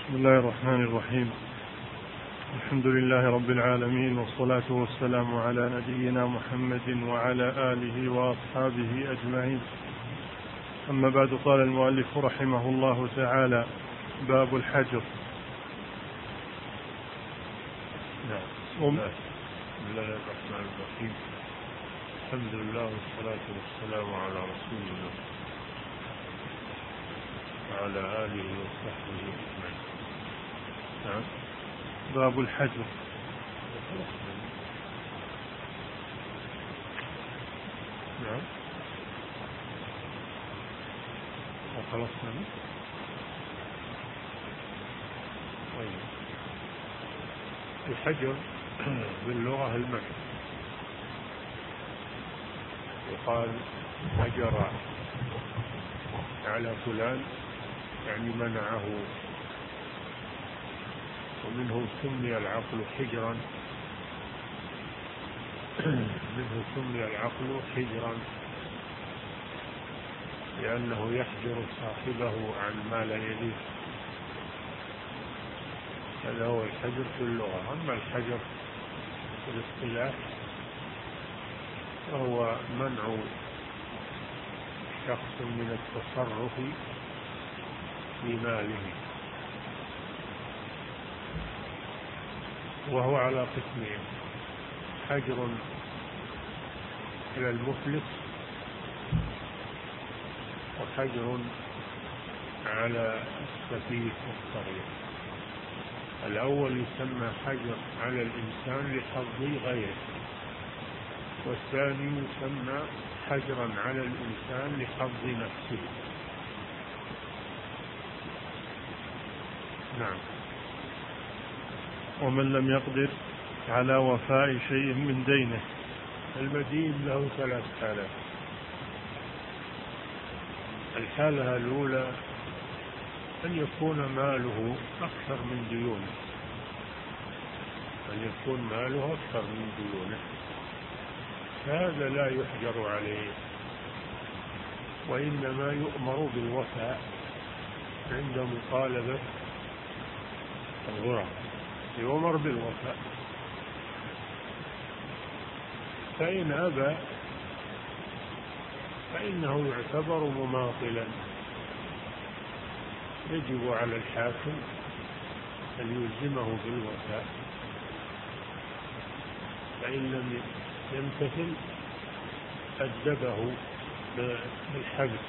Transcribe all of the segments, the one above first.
بسم الله الرحمن الرحيم. الحمد لله رب العالمين، والصلاة والسلام على نبينا محمد وعلى آله وأصحابه أجمعين. أما بعد، قال المؤلف رحمه الله تعالى: باب الحجر. بسم الله الرحمن الرحيم. الحمد لله والصلاة والسلام على رسول الله وعلى آله وصحبه أجمعين. باب الحجر. نعم، وخلصنا. الحجر باللغة المنع، يقال حجر على فلان يعني منعه، ومنه سمي العقل حجرا، منه سمي العقل حجرا لأنه يحجر صاحبه عن ما لا يليه. هذا هو الحجر في اللغة. أما الحجر في الاصطلاح وهو منع شخص من التصرف في ماله، وهو على قسمين: حجر على المفلس، وحجر على السفيه والصغير. الأول يسمى حجر على الإنسان لحظ غيره، والثاني يسمى حجرا على الإنسان لحظ نفسه. نعم. ومن لم يقدر على وفاء شيء من دينه. المدين له 3 حالات. الحالة الأولى أن يكون ماله أكثر من ديونه، أن يكون ماله أكثر من ديونه، فهذا لا يحجر عليه، وإنما يؤمر بالوفاء عند مطالبة الغرم، يؤمر بالوفاء. فإن أبى فإنه يعتبر مماطلا، يجب على الحاكم أن يلزمه بالوفاء، فإن لم يمتثل أدبه بالحبس،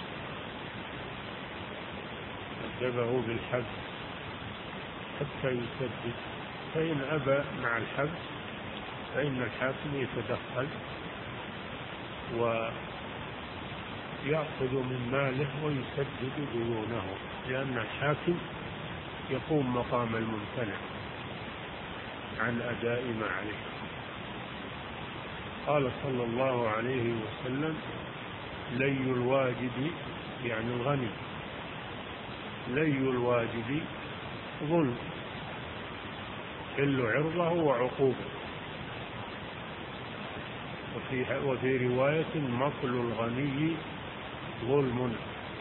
أدبه بالحبس حتى يسدد. فإن أبى مع الحبس فإن الحاكم يتدخل ويأخذ من ماله ويسدد ديونه، لأن الحاكم يقوم مقام الممتنع عن أداء ما عليه. قال صلى الله عليه وسلم: لي الواجب، يعني الغني، لي الواجب ظلم، حل عرضه وعقوبه. وفي رواية: مطل الغني ظلم،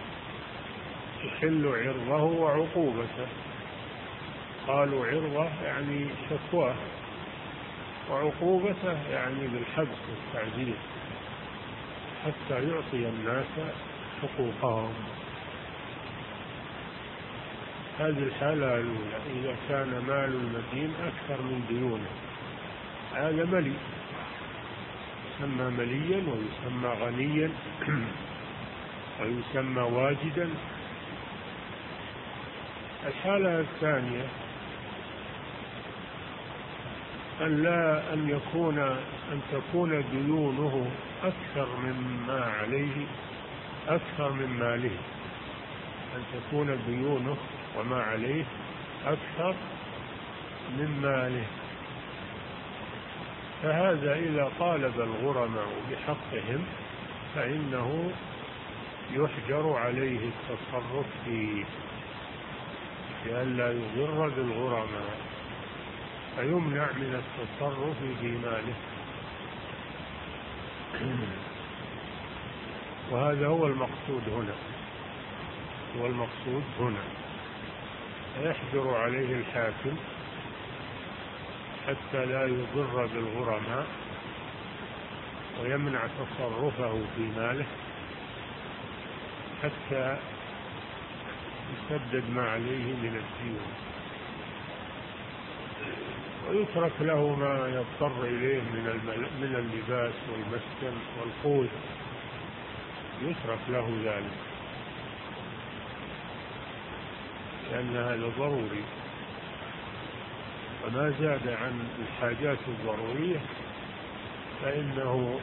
يحل عرضه وعقوبته. قالوا عرضه يعني شكواه، وعقوبته يعني بالحبس والتعزير حتى يعطي الناس حقوقهم. هذه الحالة الأولى، إذا كان مال المدين أكثر من ديونه، هذا ملي، يسمى مليا ويسمى غنيا ويسمى واجدا. الحالة الثانية أن تكون ديونه أكثر مما عليه، أكثر من ماله، أن تكون ديونه وما عليه أكثر من ماله. فهذا إذا طالب الغرماء بحقهم فإنه يحجر عليه التصرف فيه لئلا يضر بالغرماء، فيمنع من التصرف في ماله. وهذا هو المقصود هنا، هو المقصود هنا. يحجر عليه الحاكم حتى لا يضر بالغرماء ويمنع تصرفه في ماله حتى يسدد ما عليه من الديون، ويترك له ما يضطر إليه من اللباس والمسكن والقوت، يترك له ذلك لأن هذا ضروري. وما زاد عن الحاجات الضرورية فإنه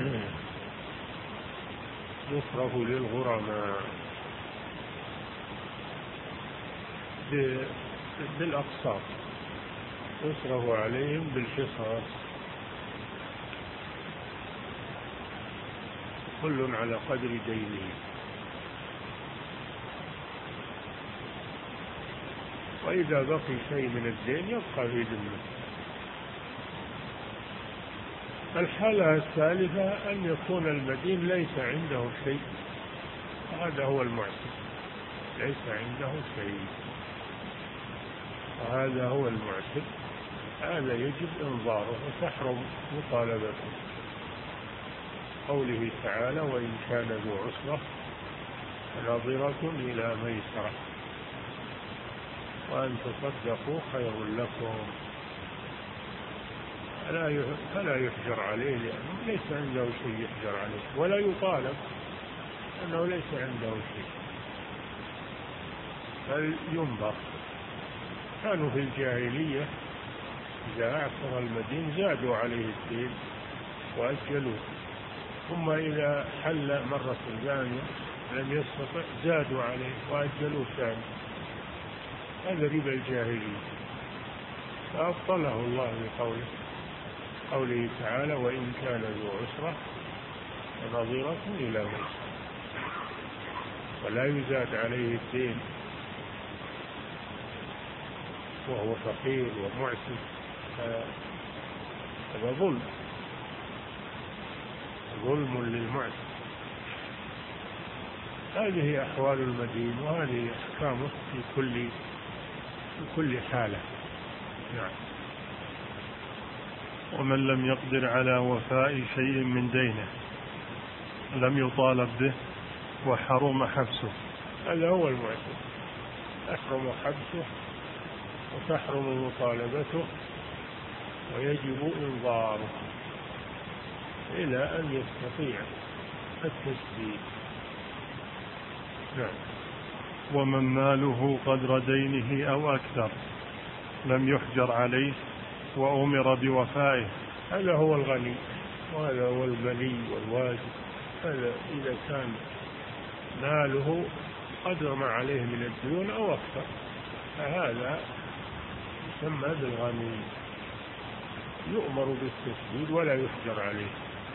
يصرف للغرماء بالأقساط، يصرف عليهم بالقساط، كل على قدر دينه. وإذا بقي شيء من الدين يبقى في ذمته. الحالة الثالثة أن يكون المدين ليس عنده شيء، وهذا هو المعسر، ليس عنده شيء وهذا هو المعسر، هذا يجب إنظاره وتحرم مطالبته. قوله تعالى: وإن كان ذو عسرة فنظرة إلى ميسرة وأن تصدقوا خير لكم. فلا يحجر عليه لأنه ليس عنده شيء يحجر عليه، ولا يطالب أنه ليس عنده شيء، بل ينظر. كانوا في الجاهلية إذا أعسر المدين زادوا عليه الدين وأجلوه، ثم إذا حل مرة ثانية لم يستطع زادوا عليه وأجلوه ثاني. هذا ربا الجاهلية، فأبطله الله بقوله قوله تعالى: وإن كان ذو عسرة فنظرة إلى ميسرة، ولا يزاد عليه الدين وهو فقير ومعسر، هذا ظلم للمعسر. هذه أحوال المدين وهذه أحكامه في كل حالة. نعم. ومن لم يقدر على وفاء شيء من دينه لم يطالب به وحرم حبسه. هذا هو المعسر، يحرم حبسه وتحرم مطالبته، ويجب إنظاره إلى أن يستطيع التسديد. نعم. ومن ماله قدر دينه أو أكثر لم يحجر عليه وأمر بوفائه. هذا هو الغني وهذا هو الملي والواجب. هذا إذا كان ماله قدر ما عليه من الديون أو أكثر فهذا يسمى بالغني، يؤمر بالتسديد ولا يحجر عليه.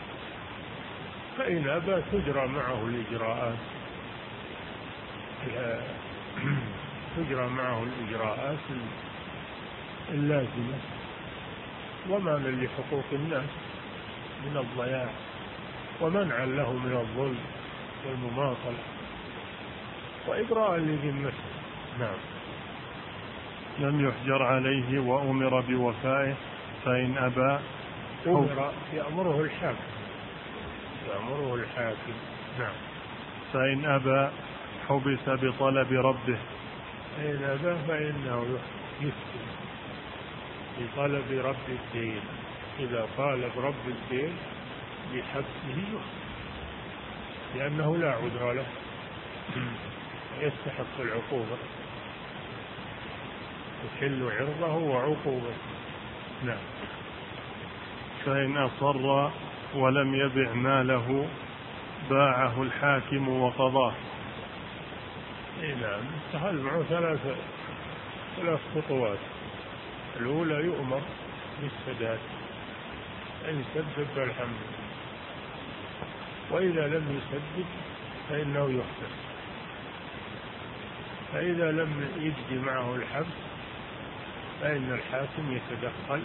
فإن أبى تجرى معه الإجراءات اللازمة ضمانا لحقوق الناس من الضياع ومنعا له من الظلم والمماطلة وإبراء لذمته. نعم. لم يحجر عليه وأمر بوفائه فإن أبى يأمره الحاكم. نعم. فإن أبى حبس بطلب ربه. فإن أبى فإنه يفتي بطلب رب الدين، إذا طالب رب الدين بحبسه يفتي لأنه لا عذر له يستحق العقوبة، يحل عرضه وعقوبته. نعم. فإن أصر ولم يبع ماله باعه الحاكم وقضاه. نعم. هذا معه ثلاث خطوات. الأولى يؤمر بالسداد، إن سدد فالحمد، وإذا لم يسدد فإنه يحبس، فإذا لم يجد معه الحبس فإن الحاكم يتدخل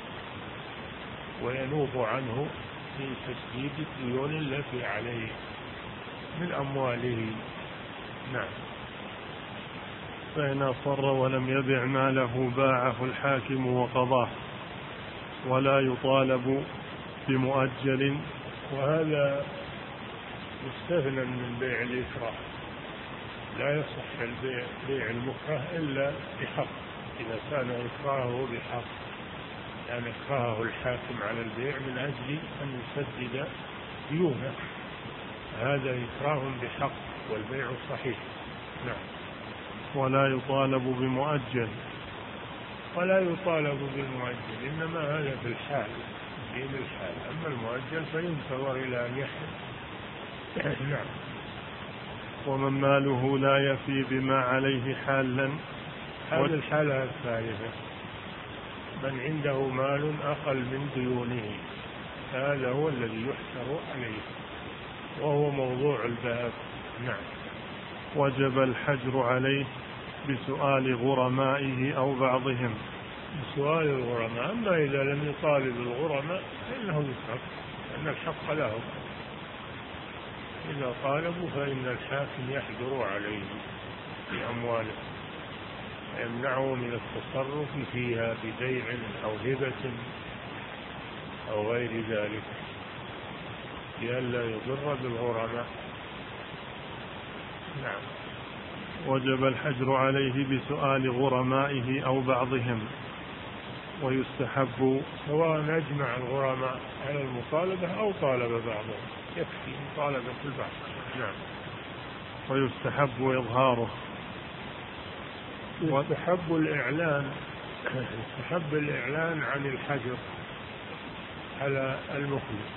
وينوب عنه في تسديد الديون التي عليه من أمواله. نعم. فإن أصر ولم يبع ماله باعه الحاكم وقضاه، ولا يطالب بمؤجل. وهذا مستثنى من بيع الإكراه، لا يصح بيع المكره إلا بحق، إذا كان إكراهه بحق، يعني إكراهه الحاكم على البيع من أجل أن يسدد ديونه، هذا إكراه بحق والبيع صحيح. نعم. ولا يطالب بمؤجل، ولا يطالب بالمؤجل، إنما هذا في الحال، دين الحال. أما المؤجل فينتظر إلى أن يحل. نعم. ومن ماله لا يفي بما عليه حالا. هذه الحالة الثالثة، من عنده مال أقل من ديونه، هذا هو الذي يحسر عليه، وهو موضوع الباب. نعم. وجب الحجر عليه بسؤال غرمائه أو بعضهم. بسؤال الغرماء، أما إذا لم يطالب الغرماء فإنه يترك، لأن الحق لهم. إذا طالبوا فإن الحاكم يحجر عليه في أمواله، يمنعه من التصرف فيها ببيع أو هبة أو غير ذلك، لئلا يضر بالغرماء. نعم. وجب الحجر عليه بسؤال غرمائه أو بعضهم. ويستحب، سواء أجمع الغرماء على المطالبة أو طالب بعضهم، يكفي مطالبة البعض. نعم. ويستحب إظهاره. يستحب الإعلان عن الحجر على المفلس،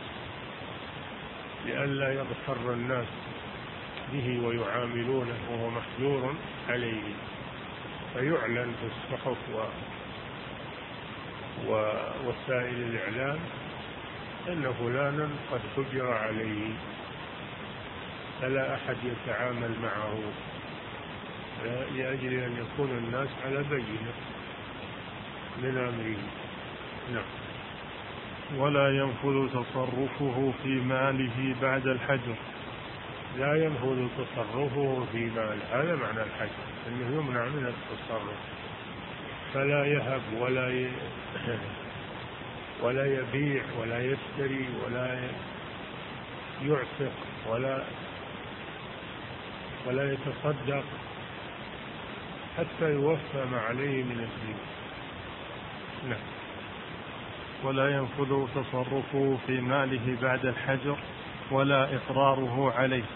لئلا يغتر الناس به ويعاملونه وهو محجور عليه، فيعلن في الصحف ووسائل الإعلام أن فلانا قد حجر عليه، فلا أحد يتعامل معه، لأجل أن يكون الناس على بينة من أمره. نعم. ولا ينفذ تصرفه في ماله بعد الحجر. لا ينفذ تصرفه في مال، هذا معنى الحجر، أنه يمنع من التصرف، فلا يهب ولا يبيع ولا يشتري ولا يعتق ولا يتصدق حتى يوفى ما عليه من الدين. نعم. ولا ينفذ تصرفه في ماله بعد الحجر ولا إقراره عليه.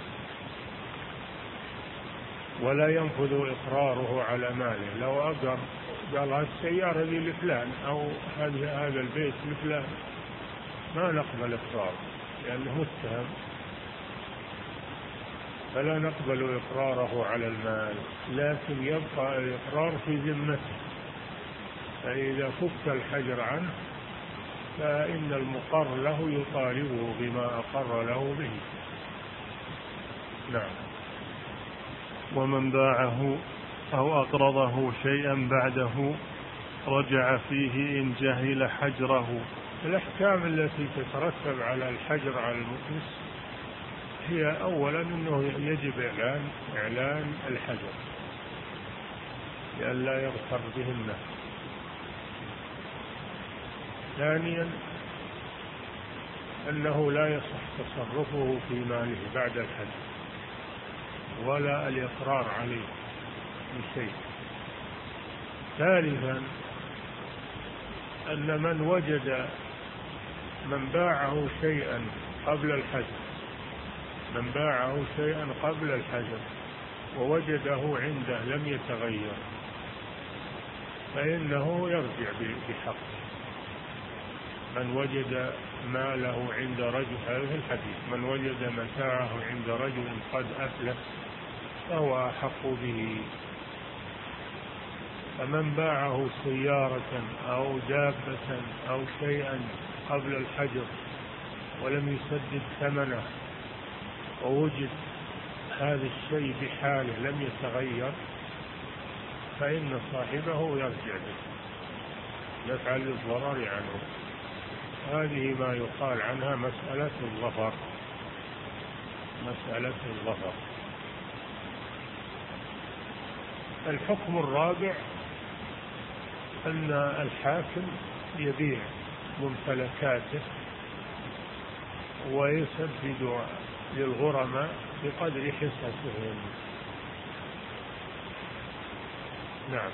ولا ينفذ إقراره على ماله، لو أقر قال السيارة ذي لفلان أو هذا البيت لفلان، ما نقبل إقراره لأنه متهم، فلا نقبل إقراره على المال، لكن يبقى الإقرار في ذمته، فإذا فك الحجر عنه فإن المقر له يطالبه بما أقر له به. نعم. ومن باعه أو أقرضه شيئا بعده رجع فيه إن جهل حجره. الأحكام التي تترتب على الحجر على المفلس هي أولا أنه يجب إعلان الحجر لئلا يغتر به الناس. ثانيا أنه لا يصح تصرفه في ماله بعد الحجر ولا الإقرار عليه بشيء. ثالثا أن من باعه شيئا قبل الحجر ووجده عنده لم يتغير فإنه يرجع بحقه. من وجد ماله عند رجل، هذا في الحديث، من وجد متاعه عند رجل قد أفلس فهو أحق به. فمن باعه سيارة أو دابة أو شيئا قبل الحجر ولم يسدد ثمنه ووجد هذا الشيء بحاله لم يتغير فإن صاحبه يرجع به، يفعل الضرر عنه. هذه ما يقال عنها مسألة الظفر. الحكم الرابع أن الحاكم يبيع ممتلكاته ويسدد للغرماء بقدر حصصهم. نعم.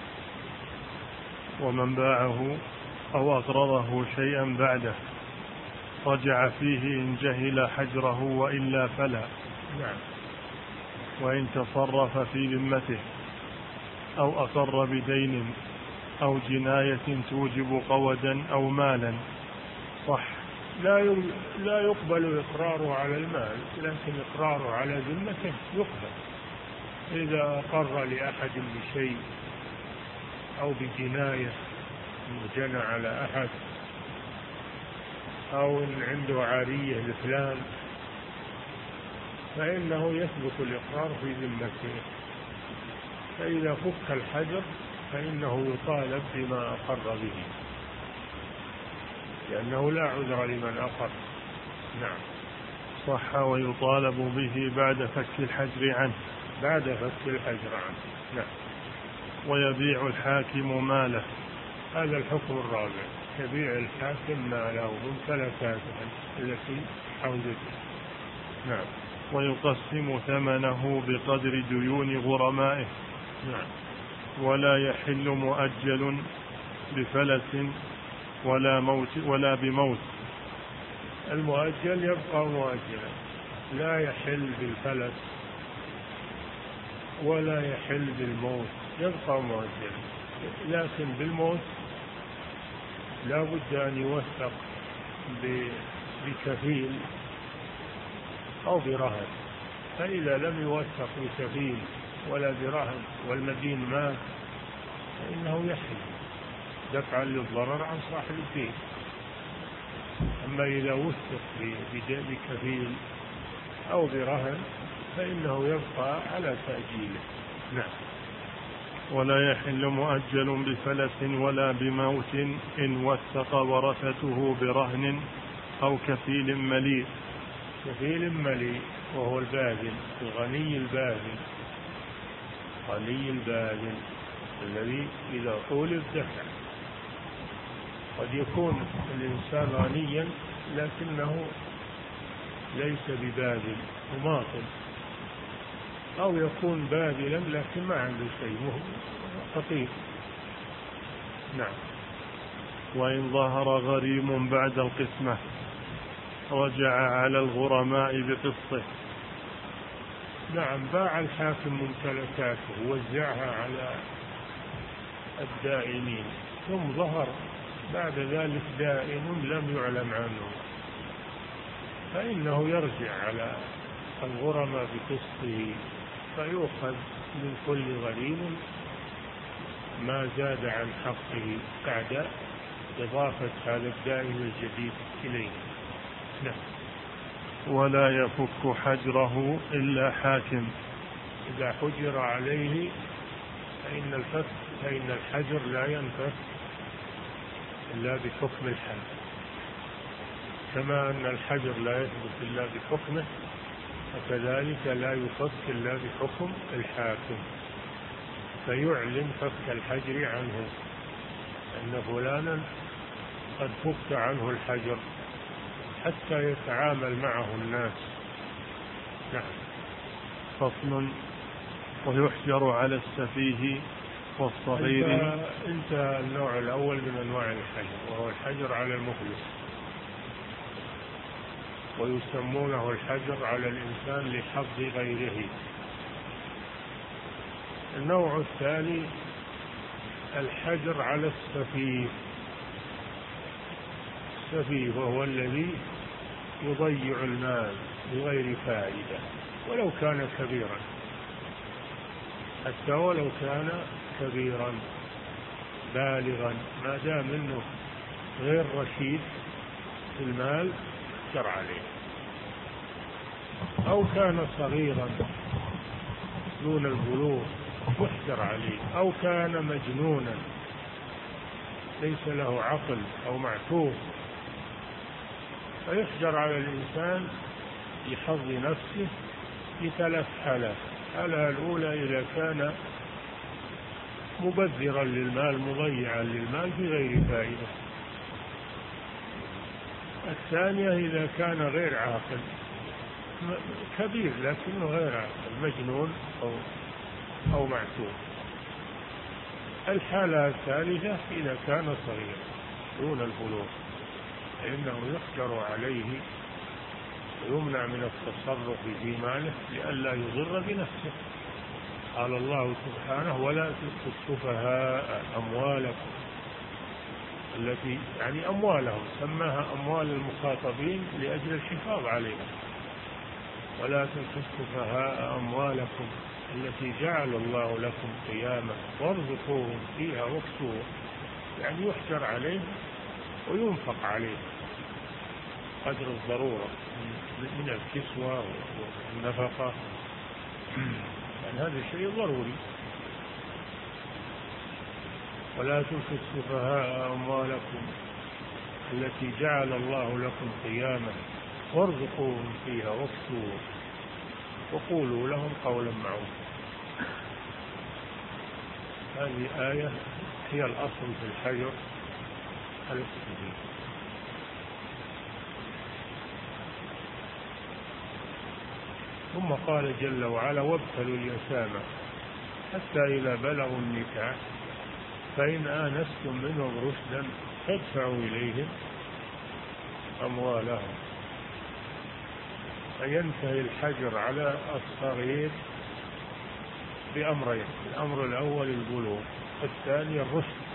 ومن باعه أو أقرضه شيئا بعده رجع فيه إن جهل حجره وإلا فلا. نعم. وإن تصرف في ذمته أو أقر بدين أو جناية توجب قودا أو مالا صح. لا يقبل إقراره على المال، لكن إقراره على ذمته يقبل. إذا أقر لأحد بشيء أو بجناية جنى على أحد أو إن عنده عارية لفلان فإنه يثبت الإقرار في ذمته، فإذا فك الحجر فإنه يطالب بما أقر به، لأنه لا عذر لمن أقر. نعم. صح. ويطالب به بعد فك الحجر عنه. بعد فك الحجر عنه. نعم. ويبيع الحاكم ماله. هذا الحكم الرابع، يبيع الحاكم ماله ممتلكاته التي حوزته. نعم. ويقسم ثمنه بقدر ديون غرمائه. نعم. ولا يحل مؤجل بفلس ولا بموت. المؤجل يبقى مؤجلا، لا يحل بالفلس ولا يحل بالموت، يبقى مؤجلا. لكن بالموت لا بد أن يوثق بكفيل أو برهن، فإذا لم يوثق بكفيل ولا برهن والمدين مات فإنه يحل دفعا للضرر عن صاحب الدين. أما إذا وثق بكفيل أو برهن فإنه يبقى على تأجيله. نعم. ولا يحل مؤجل بفلس ولا بموت إن وثق ورثته برهن أو كفيل مليء. كفيل مليء وهو الباذل، الغني الباذل، غني الباذل الذي إذا طولب دفع. قد يكون الإنسان غنيا لكنه ليس بباذل مماطل، أو يكون باذلا لكن ما عنده شيء فقير. نعم. وإن ظهر غريم بعد القسمة رجع على الغرماء بقسطه. نعم. باع الحاكم ممتلكاته ووزعها على الدائنين، ثم ظهر بعد ذلك دائن لم يعلم عنه، فإنه يرجع على الغرماء بقسطه، فيؤخذ من كل غريم ما زاد عن حقه بعد إضافة هذا الدائن الجديد إليه. نعم. ولا يفك حجره إلا حاكم. إذا حجر عليه فإن الحجر لا ينفك إلا بحكم الحاكم، كما أن الحجر لا يثبت إلا بحكمه فكذلك لا يفك إلا بحكم الحاكم، فيعلن فك الحجر عنه أن فلانا قد فك عنه الحجر حتى يتعامل معه الناس. نعم. فصل. ويحجر على السفيه والصغير. انتهى النوع الأول من أنواع الحجر، وهو الحجر على المفلس، ويسمونه الحجر على الإنسان لحظ غيره. النوع الثاني الحجر على السفيه. السفيه وهو الذي يضيع المال بغير فائدة ولو كان كبيرا، حتى ولو كان كبيرا بالغا، ما دام انه غير رشيد في المال يحجر عليه، أو كان صغيرا دون البلوغ يحجر عليه، أو كان مجنونا ليس له عقل أو معتوه فيحجر على الإنسان لحظ نفسه بثلاث حالات. الحالة الأولى إذا كان مبذرا للمال مضيعا للمال في غير فائدة. الثانية إذا كان غير عاقل كبير لكنه غير عاقل مجنون أو معتوه. الحالة الثالثة إذا كان صغيرا دون البلوغ فإنه يحجر عليه ويمنع من التصرف في ماله لئلا يضر بنفسه. قال الله سبحانه ولا تؤتوا السفهاء أموالكم التي يعني أموالهم سماها أموال المخاطبين لأجل الحفاظ عليها. ولا تؤتوا السفهاء أموالكم التي جعل الله لكم قياما وارزقوهم فيها واكسوهم يعني يحجر عليه وينفق عليه قدر الضرورة من الكسوة والنفقة يعني هذا شيء ضروري. ولا تؤتوا السفهاء أموالكم التي جعل الله لكم قياما وارزقوهم فيها واكسوهم وقولوا لهم قولا معروفا. هذه آية هي الأصل في الحجر على السبيل. ثم قال جل وعلا وابتلوا اليتامى حتى إذا بلغوا النكاح فإن آنستم منهم رشدا فادفعوا إليهم أموالهم. فينتهي الحجر على الصغير بأمرين: الأمر الأول البلوغ، الثاني الرشد.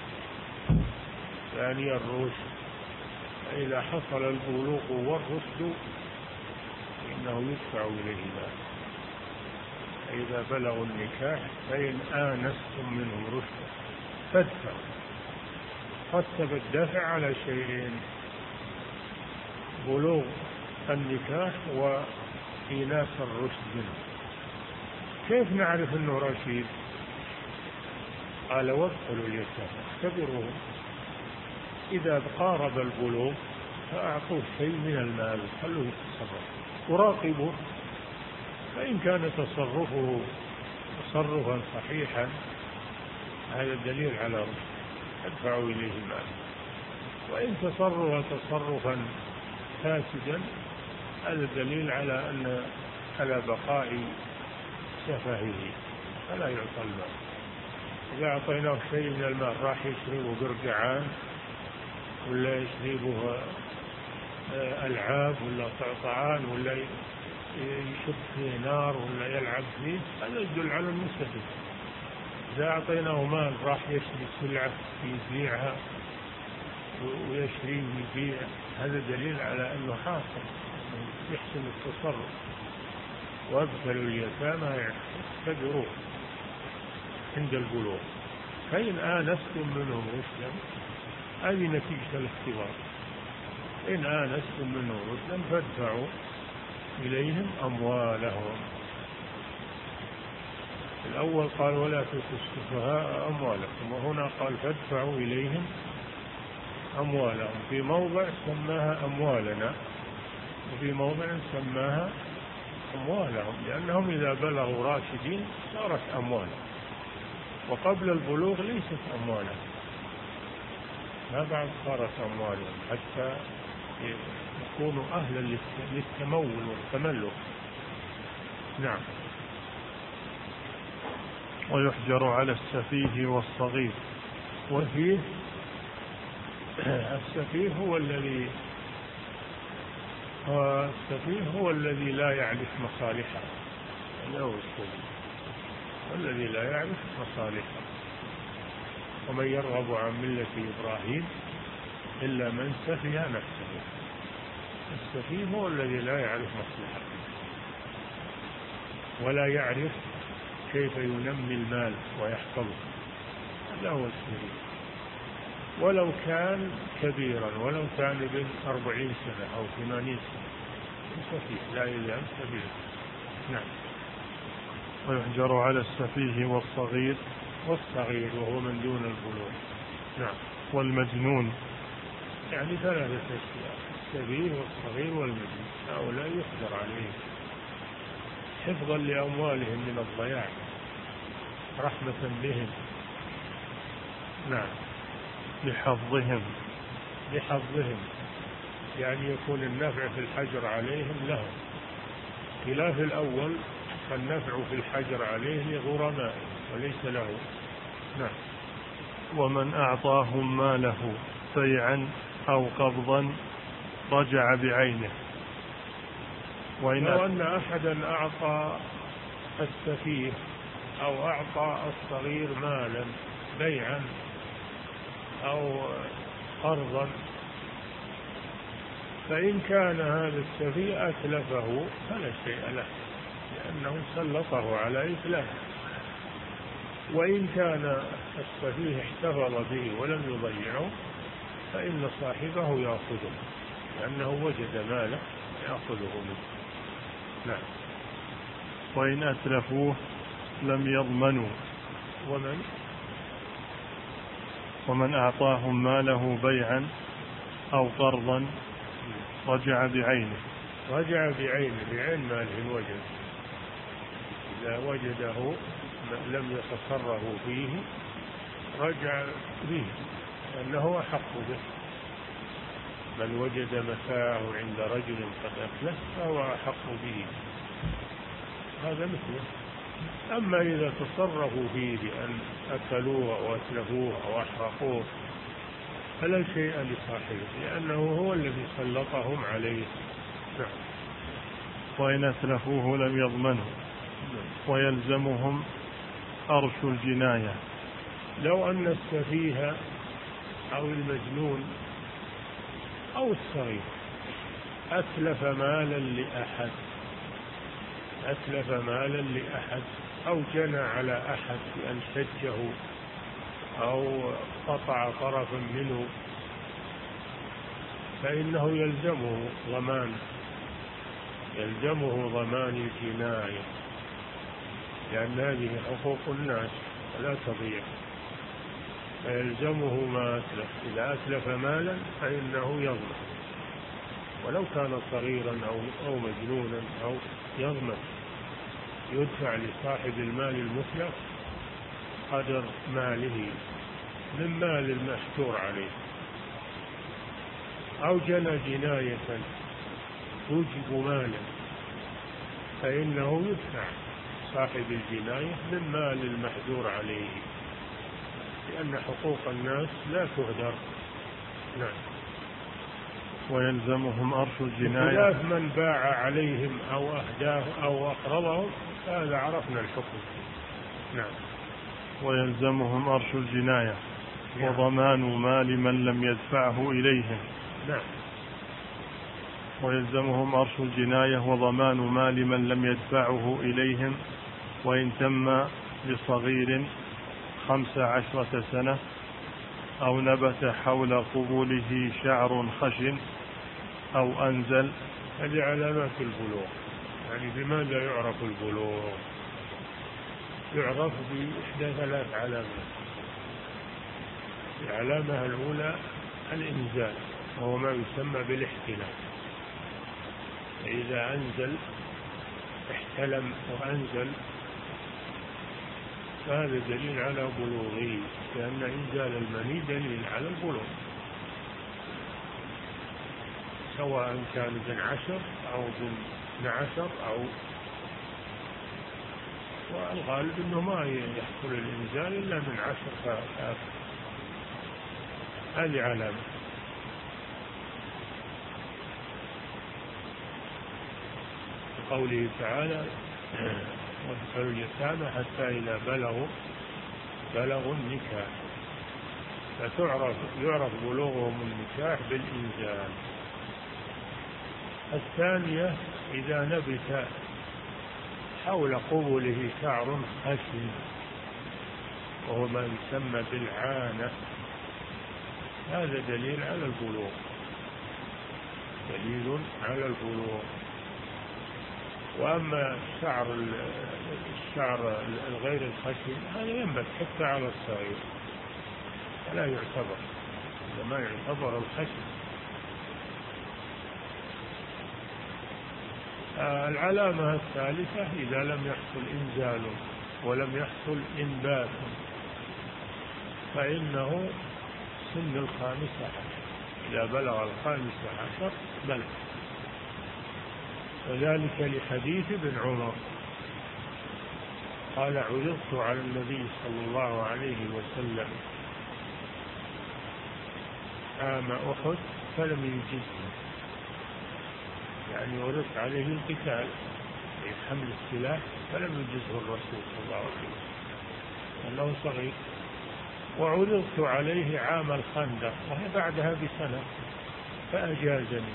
فإذا حصل البلوغ والرشد فإنه يدفع إليه مال. فإذا بلغوا النكاح فإن آنستم منهم رشدا فادفعوا. رتب الدفع على شيئين: بلوغ النكاح وإيناس الرشد منه. كيف نعرف أنه رشيد؟ قال وابتلوا اليتامى اختبروهم إذا قارب البلوغ فأعطوه شيء من المال خلوه يتصرف وراقبوه، فإن كان تصرفه تصرفا صحيحا هذا دليل على رشد ادفعوا إليه المال، وإن تصرف تصرفا فاسدا هذا دليل على بقاء سفهه فلا يعطى المال. إذا أعطيناه شيء من المال راح يشربه برقعان ولا يشربه ألعاب ولا طعطعان ولا يشب فيه نار ولا يلعب فيه، هذا يدل على المستفيد. إذا أعطيناه مال راح يشري سلعة يبيعها ويشري ويبيع هذا دليل على أنه حاصل يحسن التصرف. وابتلوا اليتامى اختبروه عند البلوغ فإن آنستم منهم رشدا هذه نتيجة الاختبار. إن آنستم منهم رشدا فادفعوا إليهم أموالهم. الأول قال ولا تؤتوا السفهاء أموالكم، وهنا قال فادفعوا إليهم أموالهم. في موضع سماها أموالنا وفي موضع سماها أموالهم لأنهم إذا بلغوا راشدين صارت أموالهم، وقبل البلوغ ليست أموالهم، ما بعد صارت أموالهم حتى يكونوا أهلا للتمول والتملك. نعم. ويحجر على السفيه والصغير. وفيه السفيه هو الذي لا يعرف مصالحه، والذي لا يعرف مصالحه. ومن يرغب عن ملة إبراهيم إلا من سفه نفسه. السفيه هو الذي لا يعرف مصلحته ولا يعرف كيف ينمي المال ويحفظه، هذا هو السفيه. ولو كان كبيرا، ولو كان ابن 40 سنة أو 80 سنة سفيه لا يزال كبير. نعم. ويحجر على السفيه والصغير وهو من دون البلوغ. نعم. والمجنون يعني ثلاثة أشياء: السفيه والصغير والمجنون، هؤلاء يحجر عليهم حفظا لأموالهم من الضياع، رحمة بهم نعم. لحظهم يعني يكون النفع في الحجر عليهم لهم، خلاف الأول فالنفع في الحجر عليه لغرماء وليس له. نعم. ومن أعطاهم ماله بيعا أو قبضا رجع بعينه. لو أن أحدا أعطى السفيه أو أعطى الصغير مالا بيعا أو قرضا، فإن كان هذا السفيه أتلفه فلا شيء له، لأنه سلطه على إتلافه. وإن كان السفيه احتفظ به ولم يضيعه فإن صاحبه يأخذه، لأنه وجد ماله يأخذه منه. نعم. وإن أتلفوه لم يضمنوا. ومن أعطاهم ماله بيعا أو قرضا رجع بعين بعين ماله وجد، إذا وجده لم يتصرفوا فيه رجع به، لأنه أحق به. من وجد متاعه عند رجل قد أفلس فهو أحق به، هذا مثله. أما إذا تصرفوا فيه بأن أكلوه أو أتلفوه أو أحرقوه فلا شيء لصاحبه، لأنه هو الذي سلطهم عليه. نعم. وإن أتلفوه لم يضمنوا ويلزمهم أرش الجناية. لو أن السفيه أو المجنون أو الصغير أتلف مالا لأحد أو جنى على أحد بأن شجه أو قطع طرفا منه، فإنه يلزمه ضمان الجناية، لأن هذه حقوق الناس ولا تضيع، فيلزمه ما أتلف. إذا أتلف مالا فإنه يضمن، ولو كان صغيرا أو مجنونا أو يضمن، يدفع لصاحب المال المتلف قدر ماله من مال المستور عليه. أو جنى جناية توجب مالا فإنه يدفع صاحب الجناية من مال المحجور عليه، لأن حقوق الناس لا تهدر. نعم. ويلزمهم أرش الجناية. خلاف من باع عليهم أو أهداه أو أقرضهم، هذا عرفنا الحكم. نعم. ويلزمهم أرش الجناية وضمان مال من لم يدفعه إليهم. نعم. ويلزمهم أرش الجناية وضمان مال من لم يدفعه إليهم، وإن تم لصغير 15 سنة أو نبت حول قبوله شعر خشن أو أنزل. هذه علامات البلوغ. يعني بماذا يعرف البلوغ؟ يعرف بإحدى 3 علامات. العلامة الأولى الإنزال، وهو ما يسمى بالاحتلام. إذا أنزل احتلم وأنزل فهذا دليل على بلوغه، لأن إنزال المني دليل على البلوغ، سواء كان ابن 10 أو ابن 12 أو، والغالب أنه ما يحصل الإنزال إلا من 10 فأكثر. هذه علامة. قوله تعالى وادخلوا اليتامى حتى إذا بلغوا النكاح، يعرف بلوغهم النكاح بالإنزال. الثانية إذا نبت حول قبله شعر خشن، وهو ما يسمى بالعانة، هذا دليل على البلوغ، دليل على البلوغ. وأما الشعر الغير الخشن هذا ينبت حتى على الصغير فلا يعتبر، هذا ما يعتبر الخشن. العلامة الثالثة إذا لم يحصل إنزال ولم يحصل إنبات، فإنه سن 15، إذا بلغ 15 بلغ. وذلك لحديث ابن عمر قال: عرضت على النبي صلى الله عليه وسلم عام أحد فلم يجزني، يعني عرضت عليه القتال حمل السلاح فلم يجزه الرسول صلى الله عليه وسلم لأنه صغير. وعرضت عليه عام الخندق وهي بعدها بسنة فأجازني.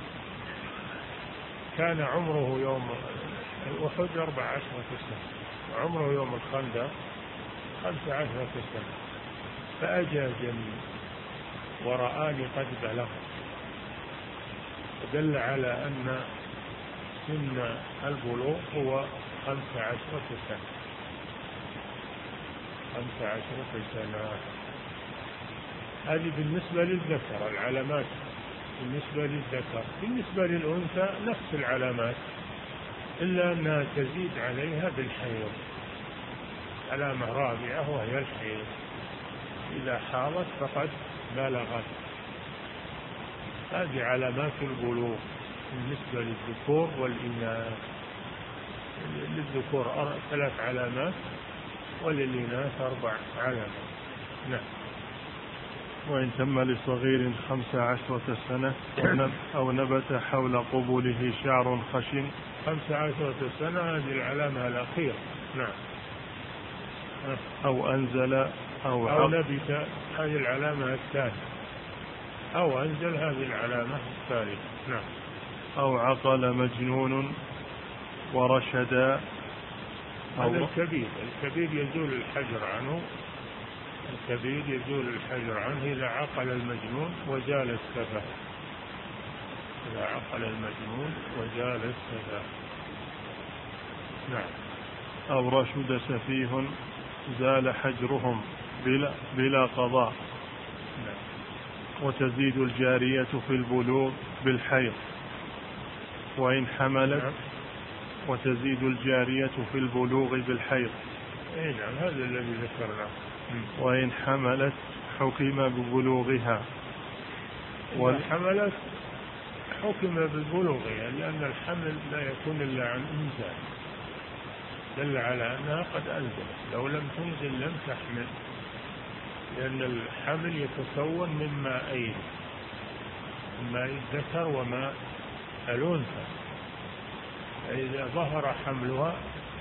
كان عمره يوم أحد 14 سنة، وعمره يوم الخندق 15 سنة، فأجازني ورآني قد بلغت، دل على أن سن البلوغ هو 15 سنة. 15 سنة هذه بالنسبة للذكر العلامات، بالنسبة للذكر. بالنسبة للأنثى نفس العلامات، إلا أنها تزيد عليها بالحيض، علامة رابعة وهي الحيض، إذا حاضت فقد بلغت. هذه علامات البلوغ بالنسبة للذكور والإناث. للذكور 3 علامات وللإناث 4 علامات. نعم. وإن تم لصغير 15 سنة أو نبت حول قبله شعر خشن. 15 سنة هذه العلامة الأخيرة. نعم. أو أنزل أو نبت هذه العلامة الثانية، أو أنزل هذه العلامة الثالثة. نعم. أو عقل مجنون ورشد. هذا الكبير يزول الحجر عنه، الكبير يزول الحجر عنه إذا عقل المجنون وزال السفه. إذا عقل المجنون وزال السفه. نعم. أو رشد سفيه زال حجرهم بلا قضاء. نعم. وتزيد الجارية في البلوغ بالحيض وإن حملت. نعم. وتزيد الجارية في البلوغ بالحيض. نعم، هذا الذي ذكرناه. وإن حملت حكم ببلوغها. وإن حملت حكم ببلوغها، لأن الحمل لا يكون إلا عن إنزال، دل على أنها قد أنزلت. لو لم تنزل لم تحمل، لأن الحمل يتكون من مائين، ماء الذكر وماء الأنثى. فإذا ظهر حملها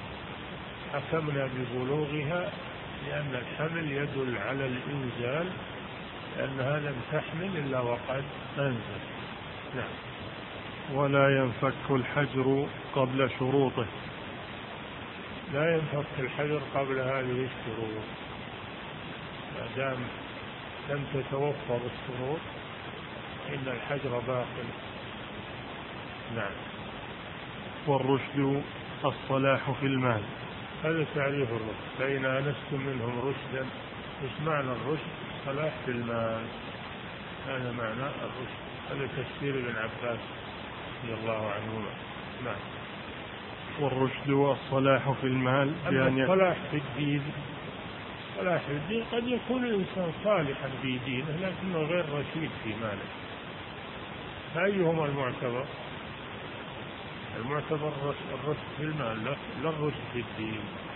حكمنا ببلوغها، لأن الحمل يدل على الإنزال، لأنها لم تحمل إلا وقد أنزل. نعم. ولا ينفك الحجر قبل شروطه. لا ينفك الحجر قبل هذه الشروط، ما دام لم تتوفر الشروط إن الحجر باقي. نعم. والرشد الصلاح في المال. هذا تعريف الرشد. فإن آنستم منهم رشدا. وش معنى الرشد؟ الصلاح في المال، هذا معنى الرشد. هذا تفسير ابن عباس رضي الله عنهما. نعم. والرشد والصلاح في المال يعني الصلاح في الدين، صلاح في الدين قد يكون الإنسان صالحا في دينه لكنه غير رشيد في ماله. فأيهما المعتبر؟ المعتبر الرشد في المال، لا الرشد في الدين.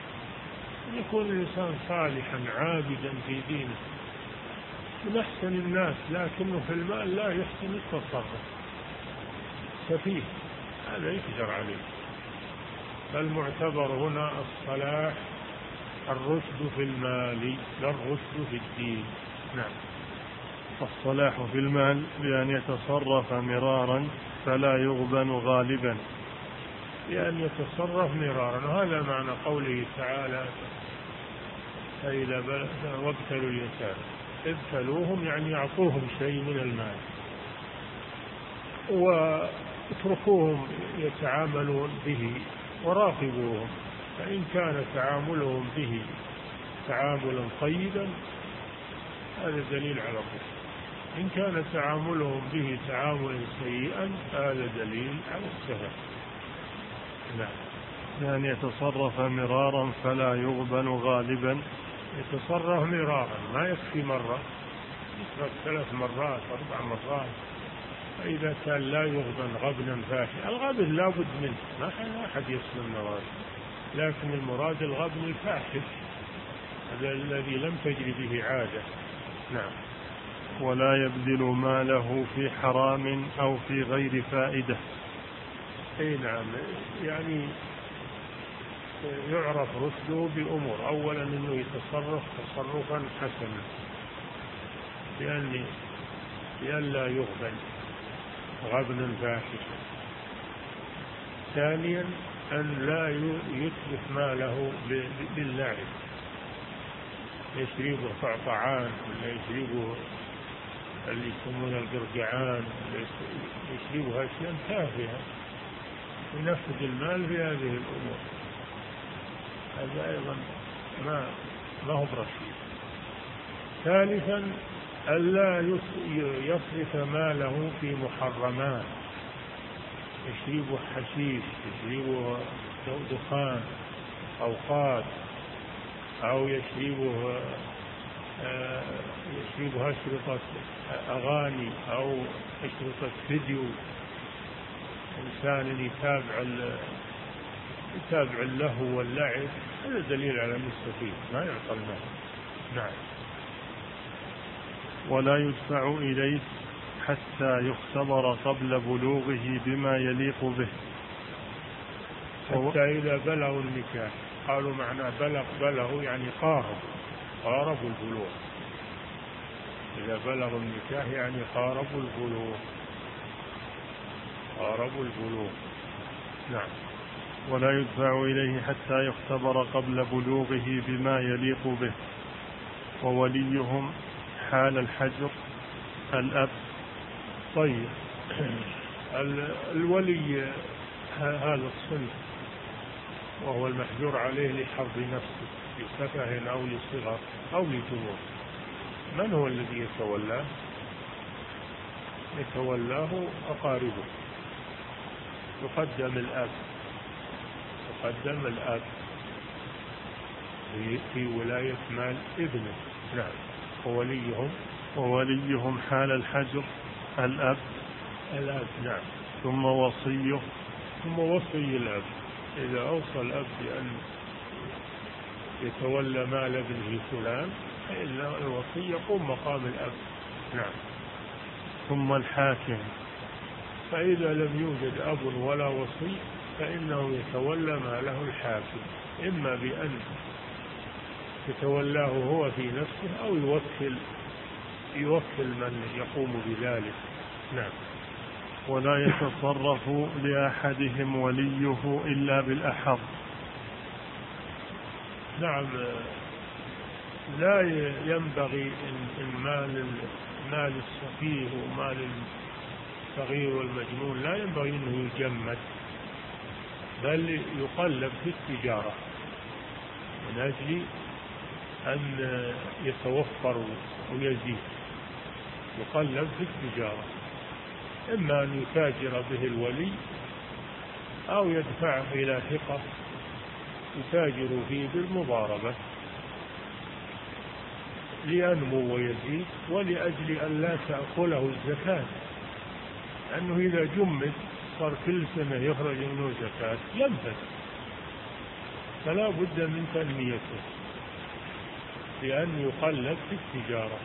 يكون الإنسان صالحا عابدا في دينه من أحسن الناس، لكنه في المال لا يحسن التصرف، سفيه، هذا يحجر عليه. فالمعتبر هنا الصلاح، الرشد في المال لا الرشد في الدين. نعم. الصلاح في المال بأن يتصرف مرارا فلا يغبن غالبا. بأن يتصرف مرارا، وهذا معنى قوله تعالى: فإذا وابتلوا اليتامى ابتلوهم، يعني يعطوهم شيء من المال واتركوهم يتعاملون به وراقبوهم، فإن كان تعاملهم به تعاملا طيبا هذا دليل على الرشد، إن كان تعاملهم به تعاملا سيئا هذا دليل على السفه. نعم. بأن يتصرف مرارا فلا يغبن غالبا. يتصرف مرارا، ما يكفي مرة، يترك 3 مرات 4 مرات. فإذا كان لا يغبن غبنا فاحشا، الغبن لا بد منه، ما أحد يسلم مراد، لكن المراد الغبن الفاحش، هذا الذي لم تجري به عادة. نعم. ولا يبذل ماله في حرام أو في غير فائدة. أي نعم، يعني يعرف رشده بأمور، أولا أنه يتصرف تصرفا حسنا لئلا يغبن غبنا فاحشا. ثانيا أن لا يتلف ماله باللعب، يشربه طعطعان ولا يشربه اللي يسمونه القرقعان، يشربه أشياء تافهة وينفذ المال في هذه الأمور، هذا أيضا ما هو برشيد. ثالثا ألا يصرف ماله في محرمات، يشربه حشيش، يشربه دخان أوقات، أو يشربه أشرطة أغاني أو أشرطة فيديو، إنسان يتابع اللهو واللعب، هذا دليل على المستفيد، ما يعطى المال. نعم. ولا يدفع إليه حتى يختبر قبل بلوغه بما يليق به. حتى إذا بلغوا النكاح، قالوا معنى بلغوا يعني قاربوا البلوغ. إذا بلغوا النكاح يعني قاربوا البلوغ. نعم. ولا يدفع إليه حتى يختبر قبل بلوغه بما يليق به. ووليهم حال الحجر الأب. طيب، الولي هذا الصنف وهو المحجور عليه لحظ نفسه لسفه أو لصغر أو لجنون، من هو الذي يتولاه؟ يتولاه أقاربه، يقدم الأب في ولاية مال ابنه. نعم. ووليهم حال الحجر الأب. نعم. ثم وصي الأب، إذا أوصى الأب بأن يتولى مال ابنه فلان فإن الوصي يقوم مقام الأب. نعم. ثم الحاكم، فإذا لم يوجد أب ولا وصي فإنه يتولى ماله الحاكم، إما بأن يتولاه هو في نفسه أو يوكل من يقوم بذلك. نعم. ولا يتصرف لأحدهم وليه إلا بالأحظ. نعم، لا ينبغي إن مال السفيه ومال الصغير والمجنون لا ينبغي أنه يجمد، بل يقلب في التجارة من أجل أن يتوفر ويزيد، يقلب في التجارة، إما أن يتاجر به الولي أو يدفعه إلى ثقة يتاجر فيه بالمضاربة لينمو ويزيد، ولأجل أن لا تأكله الزكاة، لأنه إذا جمد صار كل سنة يخرج منه زكاة ينفد، فلا بد من تنميته بأن يقلب في التجارة،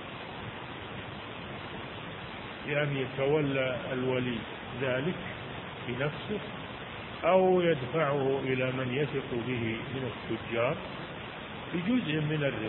بأن يتولى الولي ذلك بنفسه أو يدفعه إلى من يثق به من التجار بجزء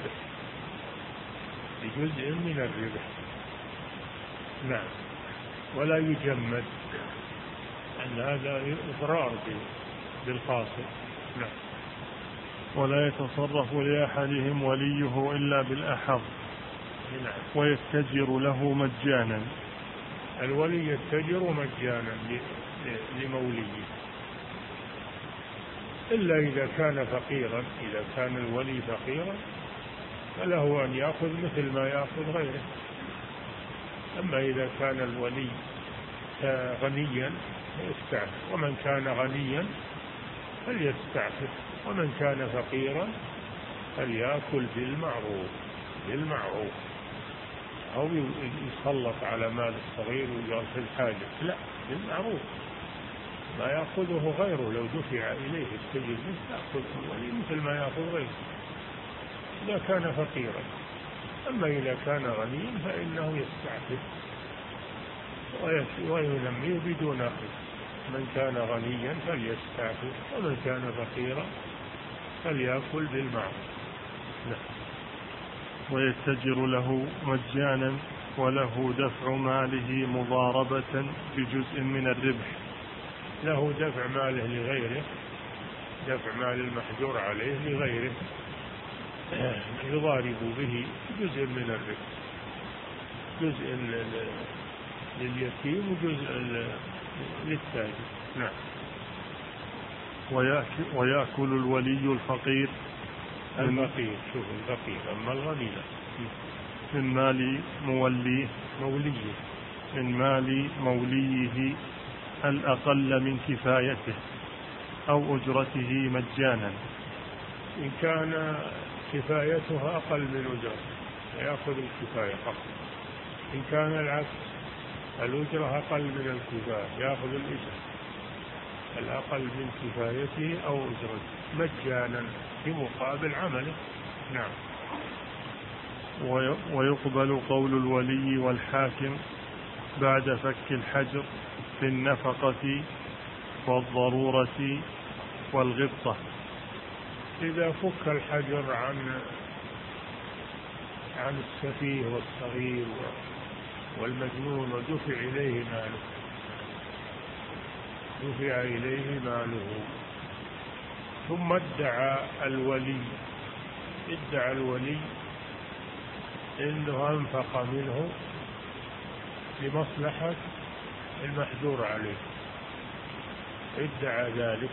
من الربح. نعم. ولا يجمد، أن هذا إضرار بالقاصر. نعم. ولا يتصرف لأحدهم وليه إلا بالأحظ. نعم. ويتجر له مجانا، الولي يتجر مجانا لموليه، إلا إذا كان فقيرا. إذا كان الولي فقيرا فله أن يأخذ مثل ما يأخذ غيره، أما إذا كان الولي غنيا فيستعفف، ومن كان غنيا فليستعفف، ومن كان فقيرا فليأكل بالمعروف أو يسلط على مال الصغير ويقال في الحاجة، لا، بالمعروف. ما يأخذه غيره لو دفع إليه السجن يأخذ الولي مثل ما يأخذ غيره إذا كان فقيرا. أما إذا كان غنيا فإنه يستعفف وينميه بدون أخذ. من كان غنيا فليستعفف، ومن كان فقيرا فليأكل بالمعروف. ويتجر له مجانا وله دفع ماله مضاربة بجزء من الربح. له دفع ماله لغيره، دفع مال المحجور عليه لغيره يضارب به جزء من الربح، جزء لليتيم وجزء للتاجر. نعم. ويأكل الولي الفقير شوف الفقير، أما الغني لا. من مال موليه الأقل من كفايته أو أجرته مجانا. إن كان كفايتها أقل من أجرته يأخذ الكفاية فقط. إن كان العكس، الأجرة أقل من الكفاية يأخذ الأجرة الأقل من كفايته أو أجرته مجانا في مقابل عمله. نعم. ويقبل قول الولي والحاكم بعد فك الحجر في النفقة والضرورة والغبطة. إذا فك الحجر عن السفيه والصغير والمجنون ودفع إليه ماله ثم ادعى الولي إنه أنفق منه لمصلحة المحجور عليه، ادعى ذلك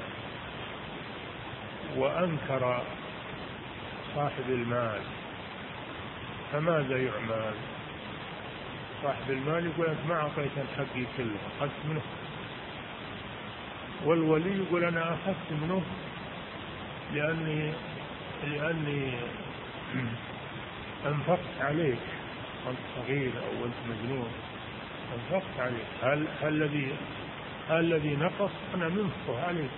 وأنكر صاحب المال، فماذا يعمل؟ صاحب المال يقول أنت ما أعطيت حقي كله، أخذت منه، والولي يقول أنا أخذت منه لأني أنفقت عليك، أنت صغير أو أنت مجنون أنفقت عليك، الذي نقص أنا منفقه عليك،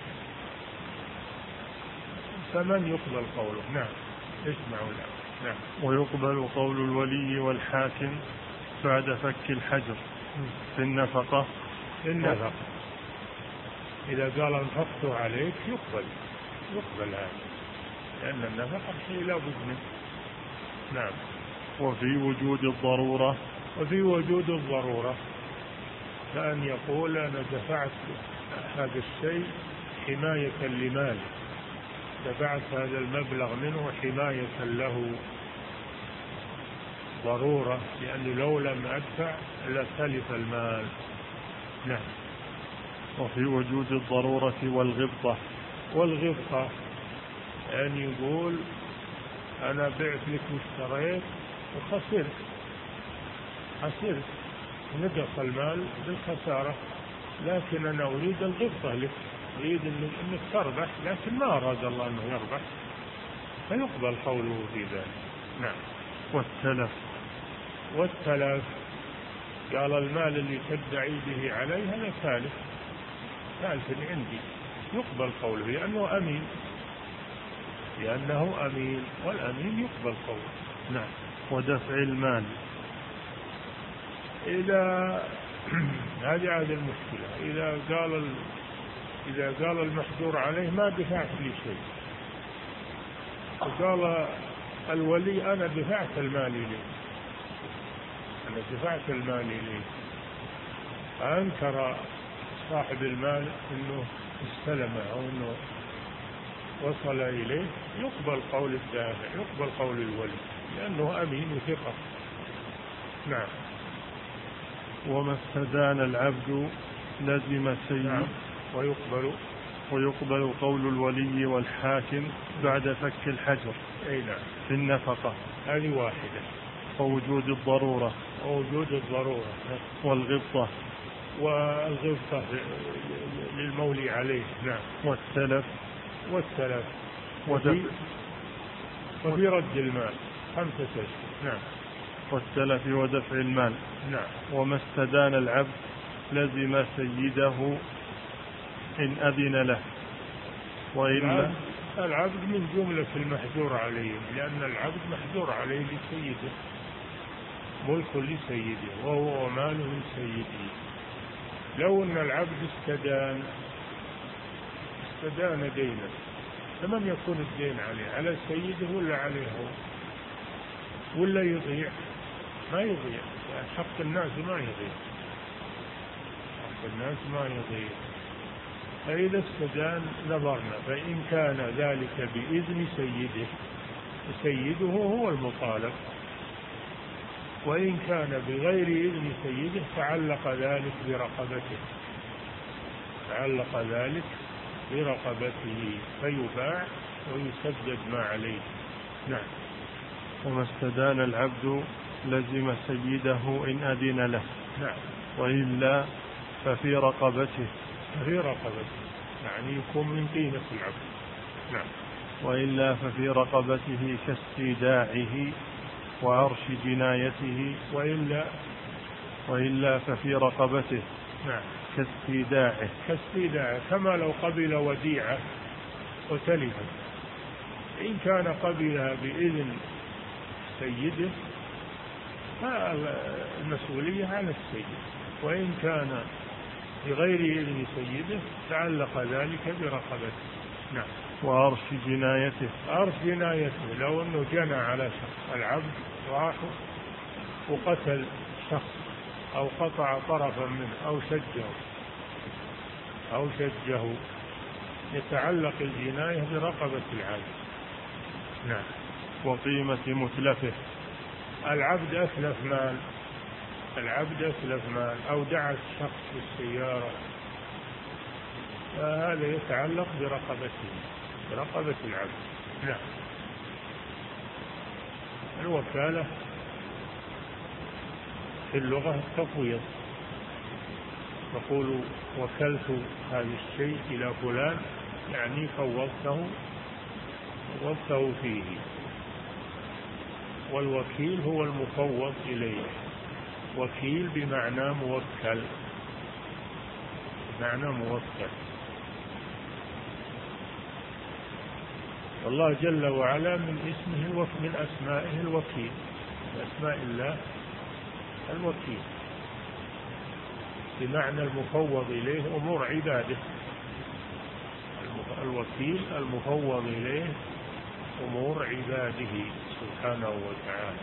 فمن يقبل قوله؟ نعم. اسمعوا. نعم. ويقبل قول الولي والحاكم بعد فك الحجر في النفقة. إذا قال أنفقته عليك يقبل هذا، لأن النفقة شيء لا بد منه. نعم. وفي وجود الضرورة كأن يقول أنا دفعت هذا الشيء حماية لمال، دفعت هذا المبلغ منه حماية له، ضرورة، لأني لو لم أدفع لتلف المال. نعم. وفي وجود الضرورة والغبطة يعني يقول أنا بعت لك واشتريت وخسرت، نقص المال بالخسارة، لكن أنا أريد الغبطة لك، أريد أنك تربح، لكن ما أراد الله أنه يربح، فيقبل قوله في ذلك. نعم. والتلف قال المال اللي تدعي به علي هذا تالف عندي، يقبل قوله لأنه أمين، والأمين يقبل قوله. نعم. ودفع المال إذا هذه المشكلة، إذا قال المحجور عليه ما دفعت لي شيء، وقال الولي أنا دفعت المال إليه، فأنكر صاحب المال أنه استلمه أو أنه وصل إليه، يقبل قول الدافع، يقبل قول الولي، لأنه أمين وثقة. نعم. وما استدان العبد لزم سيد. نعم. ويقبل قول الولي والحاكم بعد فك الحجر. أي نعم. في النفقة، هذه واحدة. ووجود الضرورة والغبطة للمولي عليه. نعم. والتلف وفي رد المال 5 أشهر. نعم. والتلف ودفع المال. نعم. وما استدان العبد لزم سيده إن أذن له، وإلا العبد من جملة المحجور عليه، لأن العبد محجور عليه لسيده، ملك لسيده وهو مال لسيده. لو أن العبد استدان دينا، فمن يكون الدين عليه؟ على سيده ولا عليه هو؟ ولا يضيع؟ ما يضيع، يعني حق الناس ما يضيع، حق الناس ما يضيع. فإذا استدان نظرنا، فإن كان ذلك بإذن سيده سيده هو المطالب، وإن كان بغير إذن سيده تعلق ذلك برقبته فيباع ويسدد ما عليه. نعم. وما استدان العبد لزم سيده إن أذن له. نعم. وإلا ففي رقبته. يعني يكون من قيمة العبد. نعم. وإلا ففي رقبته كاستيداعه وعرش جنايته. وإلا ففي رقبته. نعم. كاستيداعه كما لو قبل وديعة وتلفت، إن كان قبلها بإذن سيده فالمسؤولية على السيد، وإن كان بغير إذن سيده تعلق ذلك برقبته. نعم. وعرش جنايته لو أنه جنى على شخص، العبد راح وقتل شخص أو قطع طرفا منه أو شجه يتعلق الجناية برقبة العبد. نعم. وقيمة متلفه. العبد أتلف مال أو دعا الشخص بالسيارة، فهذا يتعلق برقبة العبد. نعم. الوكالة في اللغة التفويض، تقول وكلت هذا الشيء إلى فلان، يعني فوضته فيه. والوكيل هو المفوض إليه، وكيل بمعنى موكل، الله جل وعلا من أسمائه الوكيل، أسماء الله الوكيل بمعنى المفوض إليه أمور عباده. الوكيل المفوض إليه أمور عباده سبحانه وتعالى.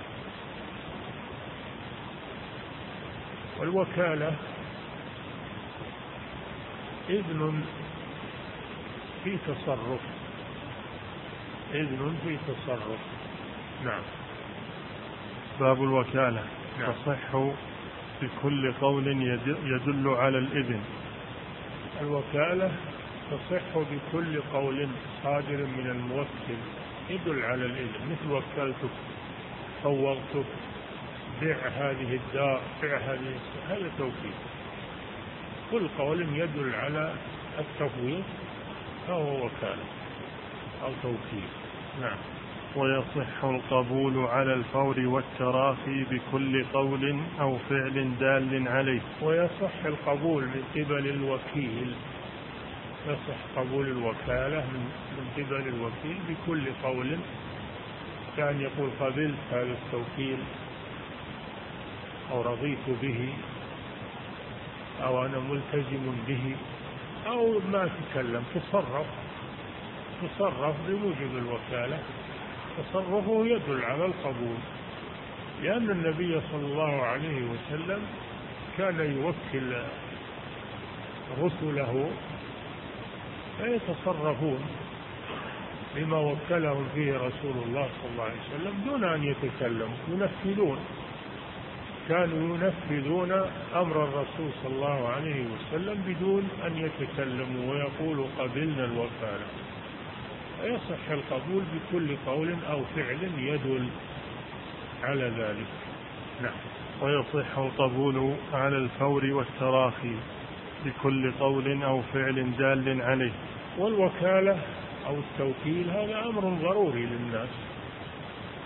والوكالة إذن في تصرف. نعم. باب الوكالة. نعم. تصح بكل قول يدل على الإذن. الوكالة تصح بكل قول صادر من الموكل يدل على الإذن، مثل وكلتك، فوضتك، بيع هذه الدار، هذا توكيل. كل قول يدل على التفويض فهو وكالة أو توكيل. نعم. ويصح القبول على الفور والتراخي بكل قول أو فعل دال عليه. ويصح القبول من قبل الوكيل، يصح قبول الوكالة من قبل الوكيل بكل قول، كان يقول قبلت هذا التوكيل أو رضيت به أو أنا ملتزم به، أو ما تكلم، تصرف بموجب الوكالة، تصرفه يدل على القبول، لأن النبي صلى الله عليه وسلم كان يوكل رسله فيتصرفون بما وكلهم فيه رسول الله صلى الله عليه وسلم دون أن يتكلموا، كانوا ينفذون أمر الرسول صلى الله عليه وسلم بدون أن يتكلموا ويقولوا قبلنا الوكالة. فيصح القبول بكل قول أو فعل يدل على ذلك. نعم. ويصح القبول على الفور والتراخي بكل قول أو فعل دال عليه. والوكالة أو التوكيل هذا أمر ضروري للناس،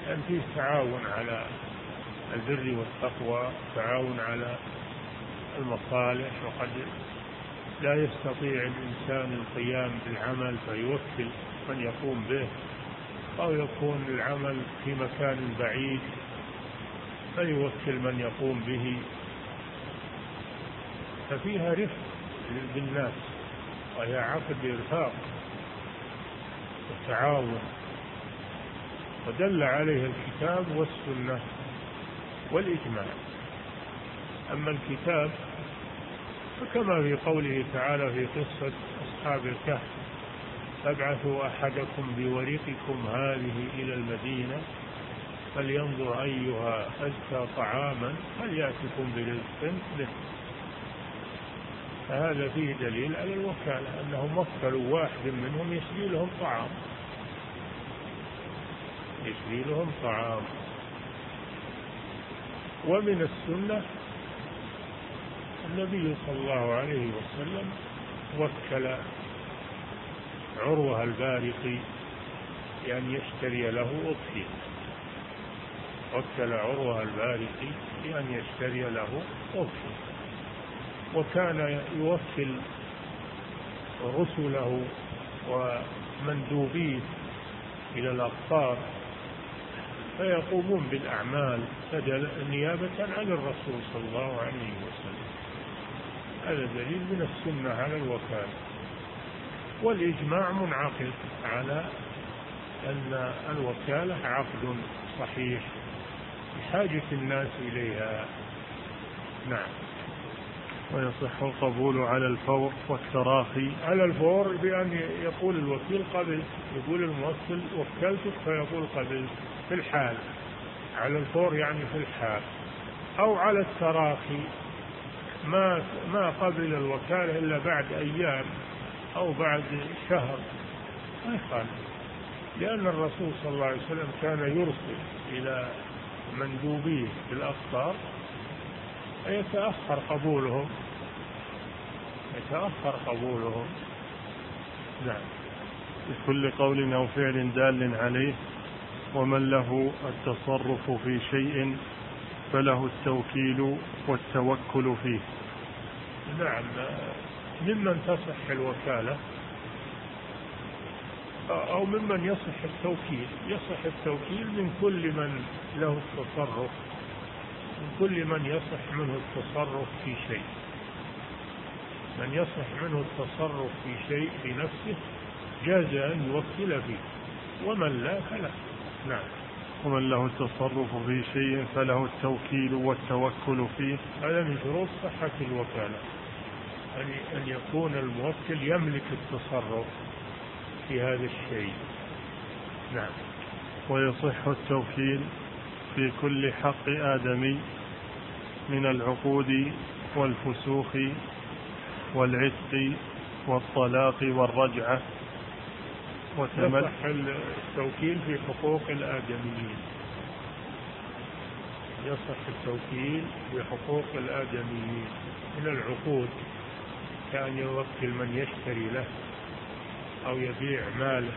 لأن فيه تعاون على البر والتقوى، تعاون على المصالح، وقد لا يستطيع الإنسان القيام بالعمل فيوكل من يقوم به، أو يكون العمل في مكان بعيد فيوكل من يقوم به، ففيها رفق بالناس، وهي عقد إرفاق وتعاون، ودل عليه الكتاب والسنة والإجماع. أما الكتاب فكما في قوله تعالى في قصة أصحاب الكهف: فابعثوا أحدكم بورقكم هذه إلى المدينة فلينظر أيها أزكى طعاما فليأتكم برزق منه. فهذا فيه دليل على الوكالة، أنهم وكلوا واحد منهم يشري لهم طعام. ومن السنة النبي صلى الله عليه وسلم وكل عروة البارقي بأن يشتري له أضحية، وكل عروة البارقي بأن يشتري له أضحية، وكان يوكل رسله ومندوبيه إلى الأقطار فيقومون بالأعمال نيابة عن الرسول صلى الله عليه وسلم. هذا دليل من السنة على الوكالة. والإجماع منعقد على أن الوكالة عقد صحيح بحاجة الناس إليها. نعم. ويصح القبول على الفور والتراخي. على الفور بأن يقول الوكيل قبل، يقول الموكل وكلتك فيقول قبل في الحال. على الفور يعني في الحال. أو على التراخي، ما قبل الوكالة إلا بعد أيام أو بعد شهر ما يخالف، لأن الرسول صلى الله عليه وسلم كان يرسل إلى مندوبيه في الأقطار فيتأخر قبولهم. نعم. بكل قول أو فعل دال عليه. ومن له التصرف في شيء فله التوكيل والتوكل فيه. نعم. ممن تصح الوكالة أو ممن يصح التوكيل من كل من له التصرف، من كل من يصح منه التصرف في شيء. من يصح منه التصرف في شيء بنفسه جاز أن يوكل فيه، ومن لا فلا. نعم. ومن له التصرف في شيء فله التوكيل والتوكل فيه. هذا من شروط صحة الوكالة، أن يكون الموكل يملك التصرف في هذا الشيء. نعم. ويصح التوكيل في كل حق آدمي من العقود والفسوخ والعتق والطلاق والرجعة. يصح التوكيل في حقوق الآدميين. يصح التوكيل في حقوق الآدميين من العقود، كان يوكل من يشتري له أو يبيع ماله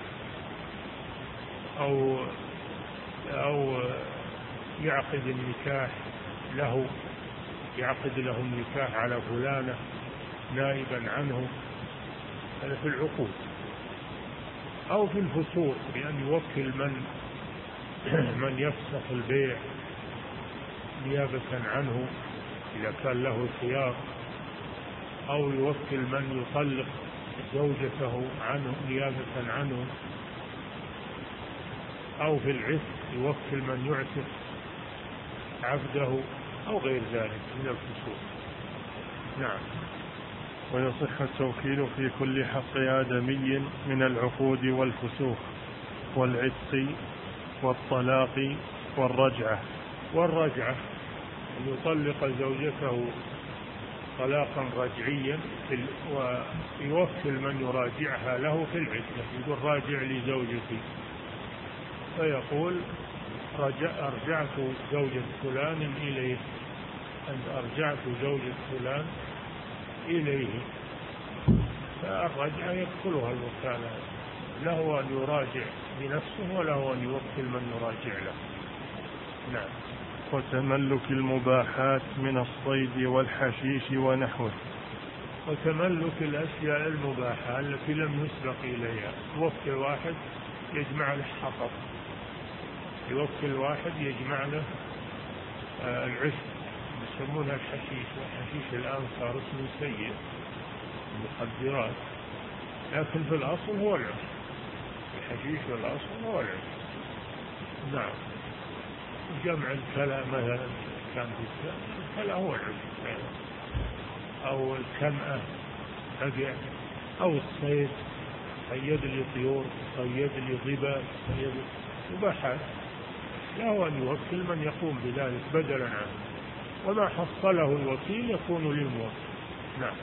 أو يعقد النكاح له، يعقد له النكاح على فلانة نائبا عنه. هذا في العقود. أو في الفسوق بأن يوكل من يفسخ البيع نيابة عنه إذا كان له خيار، أو يوكل من يطلق زوجته عنه نيابة عنه، أو في العتق يوكل من يعتق عبده أو غير ذلك من الفسوق. نعم. ويصح التوكيل في كل حق آدمي من العقود والفسوخ والعتق والطلاق والرجعة. أن يطلق زوجته طلاقا رجعيا ويوكل من يراجعها له في العدة، يقول راجع لي زوجتي، فيقول أرجعت زوجة فلان إليه، أرجعت زوجة فلان إليه. فالرجعة يدخلها الوكالة، له أن يراجع بنفسه وله أن يوكل من يراجع له. نعم. وتملك المباحات من الصيد والحشيش ونحوه. وتملك الأشياء المباحة التي لم يسبق إليها. وقت واحد يجمع له حطب، في وقت الواحد يجمع له العشب يسمونها الحشيش، والحشيش الآن صار اسمه سيء، المخدرات، لكن في الأصل هو العشب. الحشيش في الأصل هو العشب. نعم. جمع الكلى مثلا، كان في الكلى هو العشب، أو الكمأة أو الصيد، صيد لي طيور، صيد لي ظبا، صيد مباحات، له أن يوكل من يقوم بذلك بدلا عنه، وما حصله الوكيل يكون للموكل. نعم.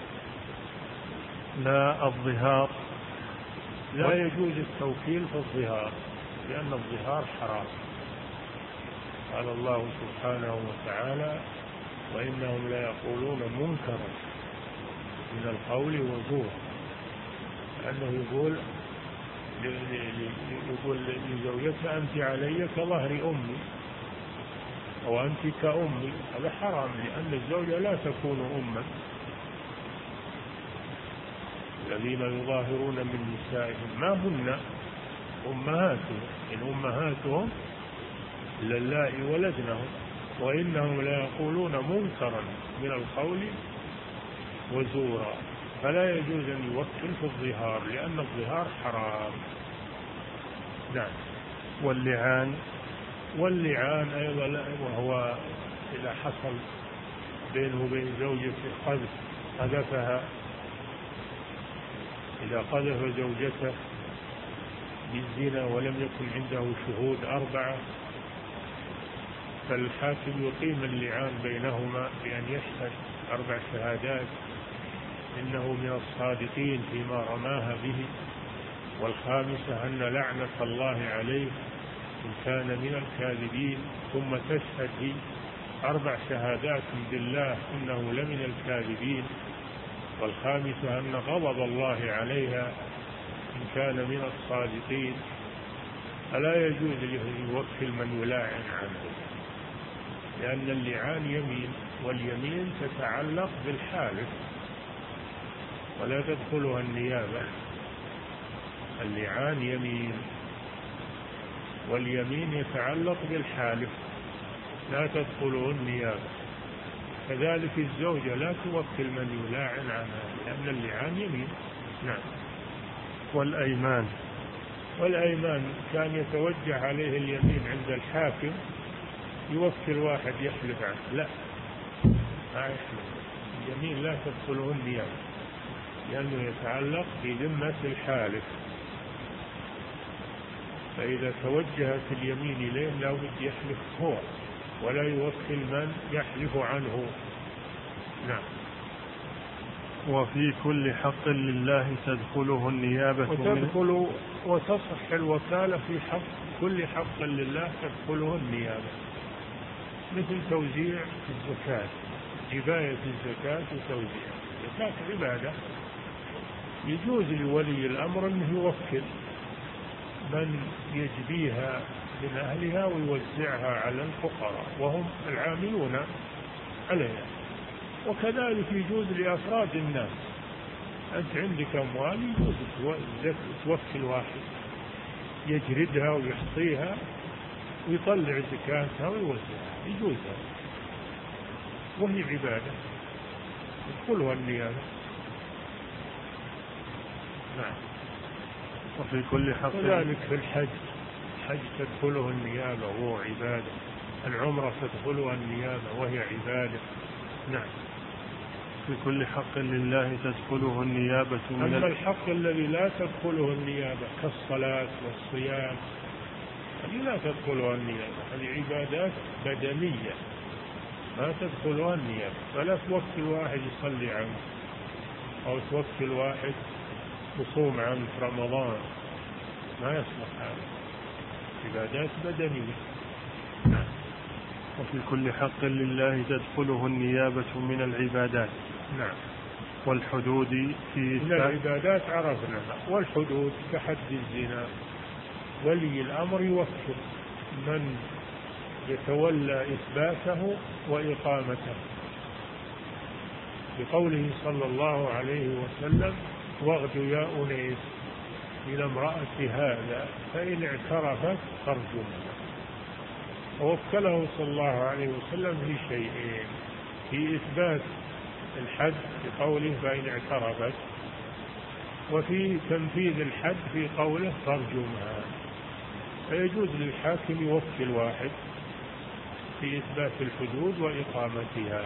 لا الظهار. لا يجوز التوكيل في الظهار، لأن الظهار حرام. قال الله سبحانه وتعالى: وإنهم ليقولون منكرا من القول وزورا. لأنه يقول لزوجته: أنت علي كظهر أمي، أو أنت كأمي. هذا حرام، لأن الزوجة لا تكون أما. الذين يظاهرون من نسائهم ما هن أمهاتهم، إن أمهاتهم إلا اللائي ولدنهم، وإنهم ليقولون منكرا من القول وزورا. فلا يجوز أن يوكل في الظهار، لأن الظهار حرام. نعم. واللعان أيضا، وهو إذا حصل بينه وبين زوجته قذفها، إذا قذف زوجته بالزنا ولم يكن عنده شهود 4، فالحاكم يقيم اللعان بينهما بأن يشهد 4 شهادات إنه من الصادقين فيما رماها به، والخامسة أن لعنة الله عليه إن كان من الكاذبين، ثم تشهد هي 4 شهادات بالله إنه لمن الكاذبين، والخامسة أن غضب الله عليها إن كان من الصادقين. فلا يجوز يوكل من يلاعن عنه، لأن اللعان يمين، واليمين تتعلق بالحالف ولا تدخلها النيابة. اللعان يمين، واليمين يتعلق بالحالف لا تدخله النيابة. كذلك الزوجة لا توكل من يلاعن عنها، لأن اللعان يمين. نعم. والأيمان كان يتوجه عليه اليمين عند الحاكم، يوكل واحد يحلف عنه، لا، ما يحلف. اليمين لا تدخله النيابة، لأنه يتعلق بذمة الحالف، فإذا توجهت اليمين إليه لا بد يحلف هو، ولا يوكل من يحلف عنه. نعم. وفي كل حق لله تدخله النيابة وتصح الوكالة في حق كل حق لله تدخله النيابة، مثل توزيع الزكاة، جباية الزكاة وتوزيع الزكاة عبادة. يجوز لولي الأمر أنه يوكل من يجبيها من أهلها ويوزعها على الفقراء وهم العاملون عليها. وكذلك يجوز لأفراد الناس، أنت عندك أموال يجوز توكل واحد يجردها ويحصيها ويطلع زكاتها ويوزعها، يجوز، وهي عبادة يدخلها النيابة. نعم. وفي كل حق. كذلك في الحج تدخله النيابة وهو عبادة، العمرة تدخلها النيابة وهي عبادة. نعم. في كل حق لله تدخله النيابة أما الحق الذي لا تدخله النيابة كالصلاة والصيام، هذه لا تدخلها النيابة، هذه عبادات بدنية ما تدخلها النيابة. فلا توكل واحد يصلي عنه، أو توكل واحد يصوم عنه في رمضان، ما يصلح هذا، عبادات بدنية. نعم. وفي كل حق لله تدخله النيابة من العبادات. نعم. والحدود في من العبادات عرفناها. والحدود كحد الزنا، ولي الأمر يوكل من يتولى إثباته وإقامته، بقوله صلى الله عليه وسلم: واغد يا أنيس إلى امرأة هذا فإن اعترفت فارجمها. ووكله صلى الله عليه وسلم في شيئين: في إثبات الحد بقوله فإن اعترفت، وفي تنفيذ الحد في قوله فارجمها. فيجوز للحاكم يوكل واحد في إثبات الحدود وإقامتها.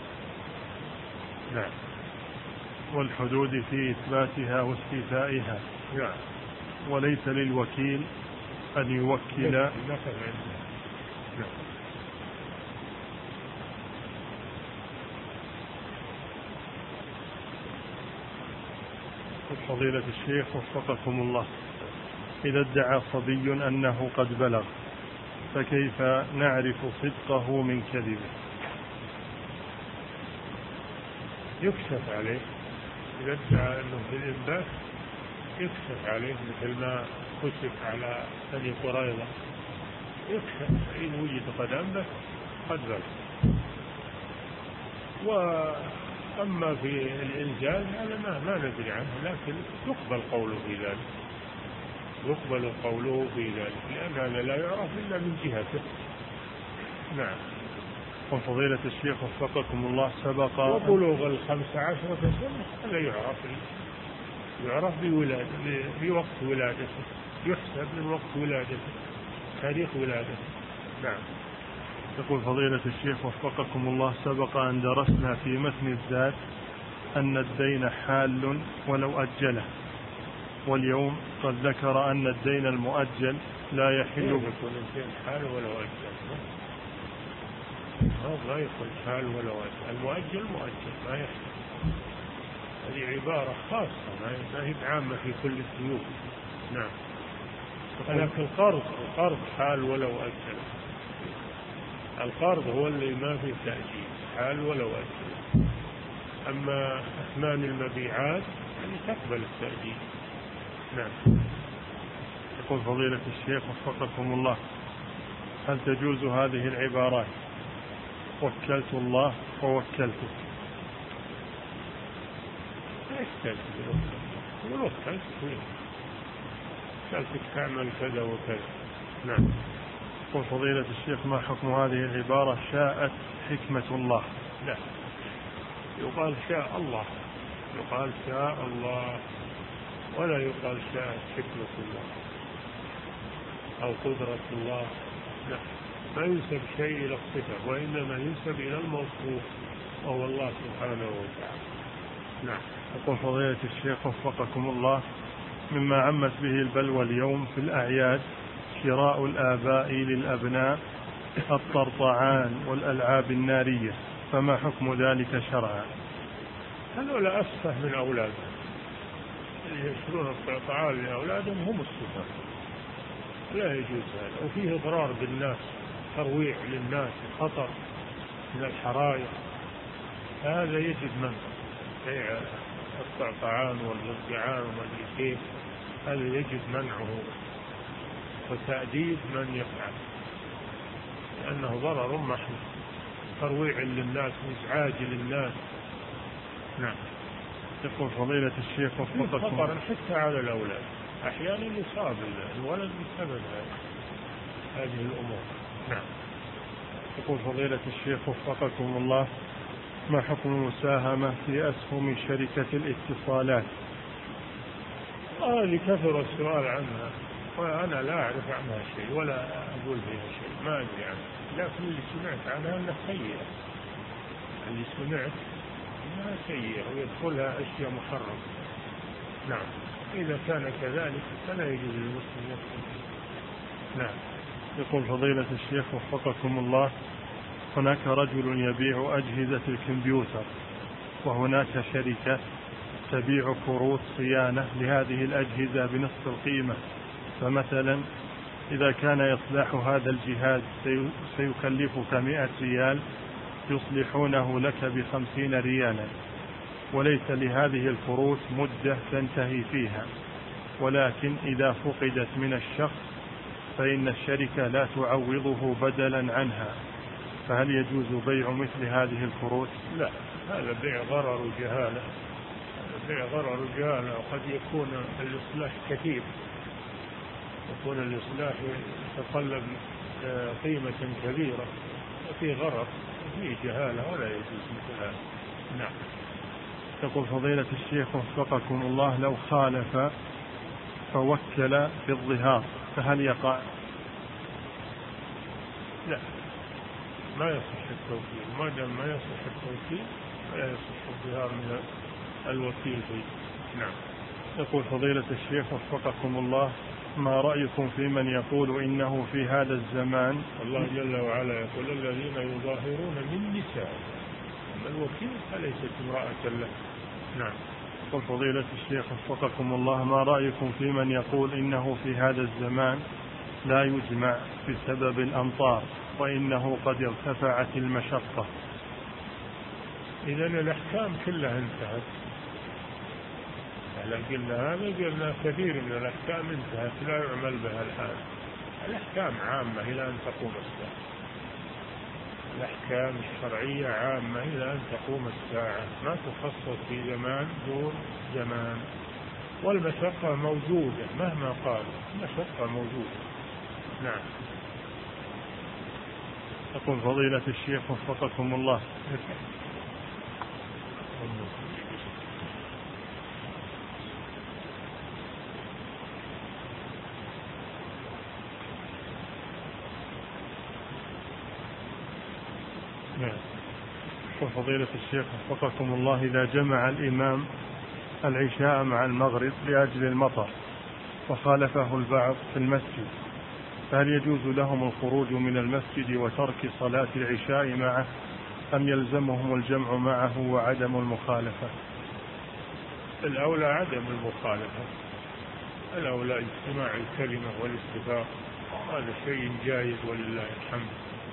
نعم. والحدود في إثباتها واستيفائها. نعم. وليس للوكيل أن يوكل. نعم. فضيلة الشيخ وفقكم الله، إذا ادعى صبي أنه قد بلغ فكيف نعرف صدقه من كذبه؟ يكشف عليه. إذا ادعى أنه في الإنبات يكشف عليه، مثل ما كشف على بني قريظة، يكشف إن وجد قد أنبت قد بلغ. وأما في الإنجاز هذا ما ندري عنه، لكن يقبل قوله في ذلك، يقبل قوله في ذلك، لأن هذا لا يعرف إلا من جهته. نعم. وفضيلة الشيخ وفقكم الله، سبق وبلوغ 15 سنة هذا يعرف في وقت ولادته، يحسب من وقت ولادته، تاريخ ولادته. نعم. يقول فضيلة الشيخ وفقكم الله: سبق أن درسنا في متن الزاد أن الدين حال ولو أجله، واليوم قد ذكر أن الدين المؤجل لا يحل. يكون الدين حال ولو أجل، ما يكون حال ولو أجل. المؤجل مؤجل ما يحل. هذه عبارة خاصة ما هي عامة في كل السيوف. نعم. لكن القرض حال ولو أجل. القرض هو اللي ما فيه تأجيل، حال ولو أجل. أما أثمان المبيعات يعني تقبل التأجيل. نعم. يقول فضيلة الشيخ وفقكم الله: هل تجوز هذه العبارات: وكلت الله ووكلتك؟ وكلتك تعمل كذا وكذا. نعم. يقول فضيلة الشيخ: ما حكم هذه العبارة: شاءت حكمة الله؟ لا، يقال شاء الله، يقال شاء الله، ولا يقال شاءت حكمة الله أو قدرة الله. لا، ما ينسب شيء إلى الصفة، وإنما ينسب إلى الموصوف وهو الله سبحانه وتعالى. نعم. يقول فضيلة الشيخ وفقكم الله: مما عمت به البلوى اليوم في الأعياد شراء الآباء للأبناء الطرطعان والألعاب النارية، فما حكم ذلك شرعا؟ هذول أسفه من أولادهم، اللي يشترون الطرطعان لأولادهم هم السفهاء، لا يجوز هذا، وفيه إضرار بالناس، ترويع للناس، خطر من الحرائق، هذا يجب منه. بيع الطرطعان والمرجعان والمكيف هذا يجب منعه وتأديب من يفعل، لأنه ضرر محض، ترويع للناس وإزعاج للناس. نعم. يقول فضيلة الشيخ وفقكم خطر حتى على الأولاد، أحيانا يصاب الولد بسبب هذه الأمور. نعم. يقول فضيلة الشيخ وفقكم الله: ما حكم المساهمة في أسهم شركة الاتصالات؟ هذه كثر السؤال عنها، وأنا لا أعرف عنها شيء ولا أقول فيها شيء، ما أدري عنها، لكن اللي سمعت عنها أنها سيئة، اللي سمعت أنها سيئة ويدخلها أشياء محرمة. نعم. إذا كان كذلك فلا يجوز للمسلم يدخل. نعم. يقول فضيلة الشيخ وفقكم الله: هناك رجل يبيع أجهزة الكمبيوتر، وهناك شركة تبيع كروت صيانة لهذه الأجهزة بنصف القيمة، فمثلا إذا كان إصلاح هذا الجهاز سيكلفك 100 ريال، يصلحونه لك ب50 ريالا، وليس لهذه الكروت مدة تنتهي فيها، ولكن إذا فقدت من الشخص فإن الشركة لا تعوضه بدلا عنها، فهل يجوز بيع مثل هذه الكروت؟ لا، هذا بيع غرر وجهالة، هذا بيع غرر وجهالة، وقد يكون الإصلاح كثير، يكون الإصلاح يتطلب قيمة كبيرة، وفي غرر وفي جهالة، ولا يجوز مثل هذا. نعم. يقول فضيلة الشيخ وفقكم الله، لو خالف فوكل بالظهار فهل يقع؟ لا، ما يصح التوكيل، ما دام ما يصح التوكيل ولا يصح الظهار من الوكيل فيه. نعم. يقول فضيلة الشيخ وفقكم الله، ما رأيكم في من يقول إنه في هذا الزمان؟ الله جل وعلا يقول الذين يظاهرون من نسائهم، أما الوكيل فليست امرأة له. نعم. يقول فضيلة الشيخ وفقكم الله، ما رأيكم في من يقول إنه في هذا الزمان لا يجمع بسبب الأمطار وإنه قد ارتفعت المشقة؟ إذا الأحكام كلها انتهت، قلنا هذا، قلنا كثير من الأحكام انتهت لا يعمل بها الآن. الأحكام عامة إلى أن تقوم الساعة، الأحكام الشرعية عامة إلى أن تقوم الساعة، ما تخصص في زمان دون زمان. والمشقة موجودة مهما قال، المشقة موجودة. نعم. يقول فضيلة الشيخ وفقكم الله، فضيلة الشيخ وفقكم الله، إذا جمع الإمام العشاء مع المغرب لأجل المطر وخالفه البعض في المسجد، فهل يجوز لهم الخروج من المسجد وترك صلاة العشاء معه أم يلزمهم الجمع معه وعدم المخالفة؟ الأولى عدم المخالفة، الأولى اجتماع الكلمة والاتفاق، هذا شيء جائز ولله الحمد.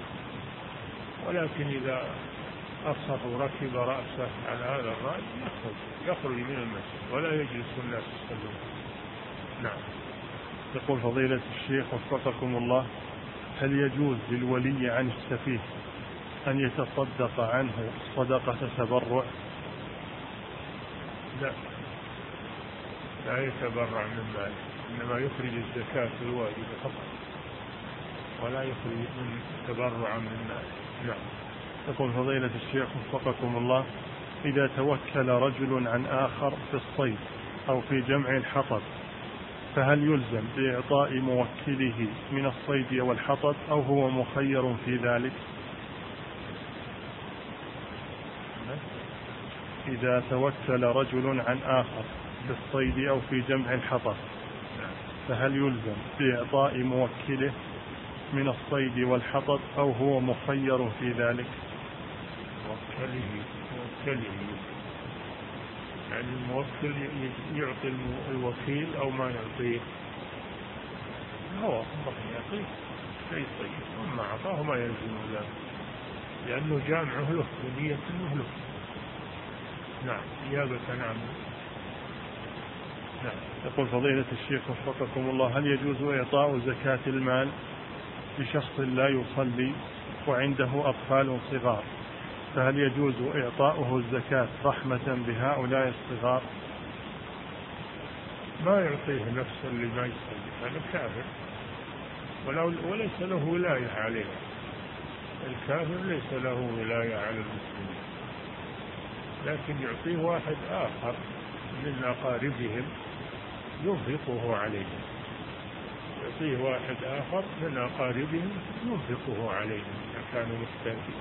ولكن إذا أصر وركب رأسه على هذا الرأي يخرج من المسجد ولا يجلس الناس يصلون. نعم. يقول فضيلة الشيخ وفقكم الله، هل يجوز للولي عن السفيه أن يتصدق عنه صدقة تبرع؟ لا يتبرع من ماله، إنما يخرج الزكاة الواجبة فقط، ولا يخرج من تبرع من ماله. نعم. يقول فضيلة الشيخ وفقكم الله، إذا توكل رجل عن آخر في الصيد أو في جمع الحطب فهل يلزم بإعطاء موكله من الصيد والحطب أو هو مخير في ذلك؟ إذا توكل رجل عن آخر في الصيد أو في جمع الحطب فهل يلزم بإعطاء موكله من الصيد والحطب أو هو مخير في ذلك؟ موكله يعني الموكل يعطي الوكيل أو ما يعطيه، هو يعطيه شيء طيب، وما أعطاه ما يلزم له لأنه جامعه له ونية له. نعم. إجابة عنه. نعم. يقول فضيلة الشيخ وفقكم الله، هل يجوز إعطاء زكاة المال لشخص لا يصلي وعنده أطفال صغار، فهل يجوز إعطاؤه الزكاة رحمة بهؤلاء الصغار؟ ما يعطيه نفسا لما يصلي، هذا كافر وليس له ولاية عليه، الكافر ليس له ولاية على المسلمين، لكن يعطيه واحد آخر من أقاربهم ينفقه عليهم، يعطيه واحد آخر من أقاربهم ينفقه عليهم إذا كانوا محتاجين.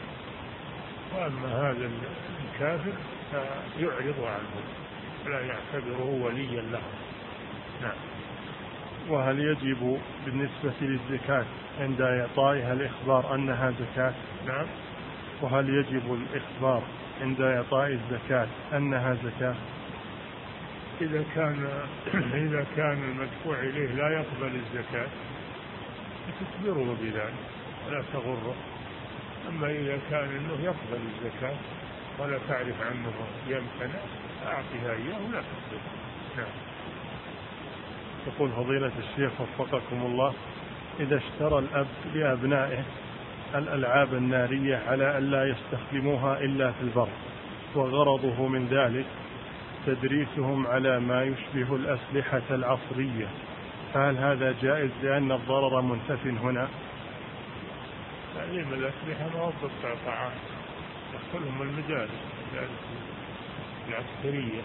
وأما هذا الكافر فيعرض عنه لا يعتبره وليا له. نعم. وهل يجب بالنسبة للزكاة عند إعطائها الإخبار أنها زكاة؟ نعم. وهل يجب الإخبار عند إعطاء الزكاة أنها زكاة؟ إذا كان المدفوع إليه لا يقبل الزكاة تخبره بذلك ولا تغره. أما إذا كان أنه يقبل الزكاة ولا تعرف عنه يمتنع أعطيها إياه ولا تخبره. نعم. يقول فضيلة الشيخ وفقكم الله، إذا اشترى الأب لأبنائه الألعاب النارية على أن لا يستخدموها إلا في البر، وغرضه من ذلك تدريسهم على ما يشبه الأسلحة العصرية، فهل هذا جائز لأن الضرر منتف هنا؟ تعليم الأسلحة ما هو بالطعام، يدخلهم المدارس العسكرية،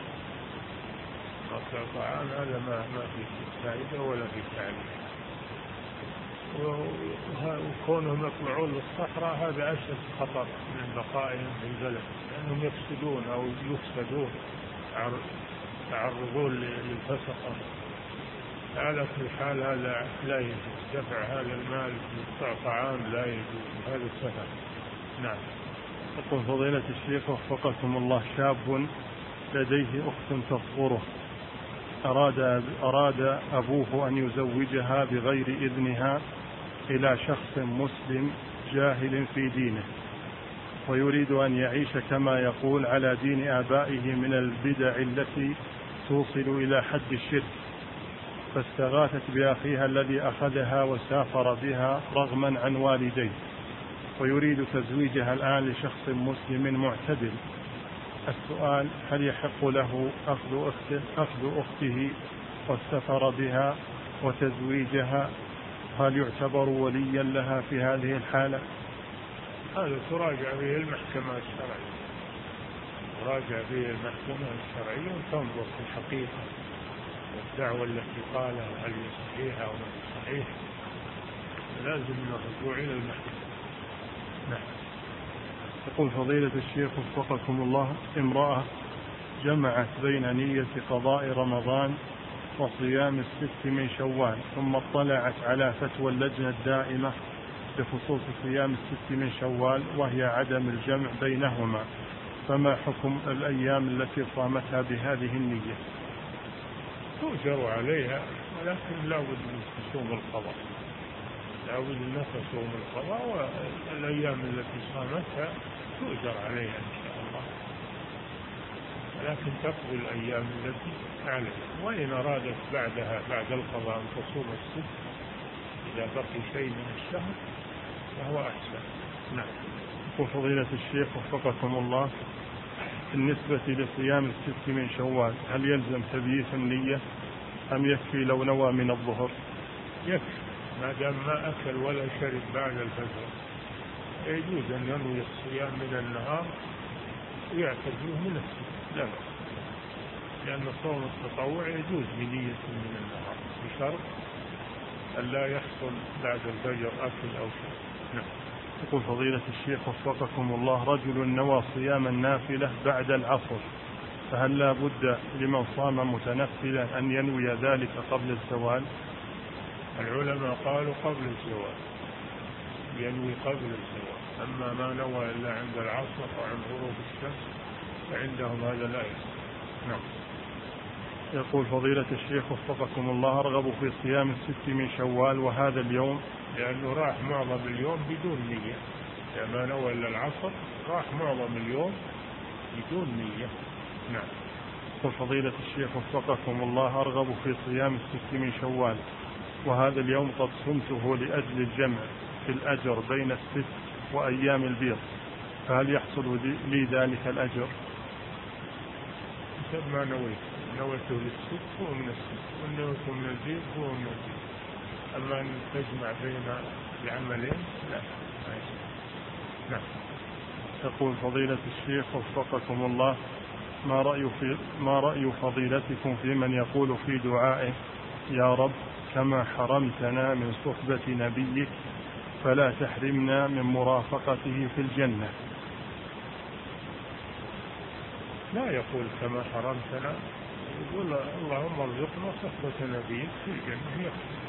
طعام هذا ما فيه فائدة ولا فيه تعليم. وكونهم يطلعون للصحراء هذا أشد خطر من بقائهم في البلد، لأنهم يفسدون أو يفسدون، يعرضون للفسقة. على كل حال هذا لا يجوز، دفع هذا المال لقطع طعام لا يجوز، هذا السفر. نعم. يقول فضيلة الشيخ وفقكم الله: شاب لديه أخت تصغره، أراد أبوه أن يزوجها بغير إذنها إلى شخص مسلم جاهل في دينه، ويريد أن يعيش كما يقول على دين آبائه من البدع التي توصل إلى حد الشرك، فاستغاثت بأخيها الذي أخذها وسافر بها رغما عن والديه، ويريد تزويجها الآن لشخص مسلم معتدل. السؤال: هل يحق له أخذ أخته والسفر بها وتزويجها؟ هل يعتبر وليا لها في هذه الحالة؟ هذا تراجع به المحكمة الشرعية، وتنظر في الحقيقة والدعوة التي قالها هل هي صحيحة أو غير صحيحة، لازم الرجوع إلى المحكمة. نعم. يقول فضيلة الشيخ وفقكم الله: امرأة جمعت بين نية قضاء رمضان وصيام 6 من شوال، ثم اطلعت على فتوى اللجنة الدائمة بخصوص صيام 6 من شوال وهي عدم الجمع بينهما، فما حكم الأيام التي صامتها بهذه النية؟ تؤجر عليها، ولكن لا بد من تصوم القضاء، والأيام التي صامتها تؤجر عليها إن شاء الله، لكن تقضي الأيام التي عليها. وإن أرادت بعد القضاء أن تصوم 6 إذا بقي شيء من الشهر فهو أحسن. نعم. يقول فضيلة الشيخ وفقكم الله: بالنسبة لصيام 6 من شوال هل يلزم تبييت النية أم يكفي لو نوى من الظهر؟ يكفي، ما دام ما أكل ولا شرب بعد الفجر يجوز أن ينوي الصيام من النهار ويعتزله من الصبح، لا بأس، لأن صوم التطوع يجوز بنية من النهار بشرط أن لا يحصل بعد الفجر أكل أو شرب. نعم. يقول فضيلة الشيخ وفقكم الله: رجل نوى صيام النافلة بعد العصر، فهل لا بد لمن صام متنفلا أن ينوي ذلك قبل الزوال؟ العلماء قالوا قبل الزوال، ينوي قبل الزوال، أما ما نوى إلا عند العصر أو عند غروب الشمس فعندهم هذا لا يصح. نعم. يقول فضيلة الشيخ وفقكم الله: أرغب في صيام 6 من شوال وهذا اليوم، لأنه راح معظم اليوم بدون نية، ما نوى إلا العصر راح معظم اليوم بدون نية. نعم. يقول فضيلة الشيخ وفقكم الله: أرغب في صيام 6 من شوال وهذا اليوم قد صمته لأجل الجمع في الأجر بين 6 وأيام البيض، فهل يحصل لي ذلك الأجر؟ حسب ما نويته للست هو من الست، ونويته من البيض هو من البيض، أما أن تجمع بين العملين لا. نعم. يقول فضيلة الشيخ وفقكم الله: ما رأي فضيلتكم في من يقول في دعائه: يا رب كما حرمتنا من صحبة نبيك فلا تحرمنا من مرافقته في الجنة؟ لا يقول كما حرمتنا، يقول اللهم ارزقنا صحبة نبيك في الجنة،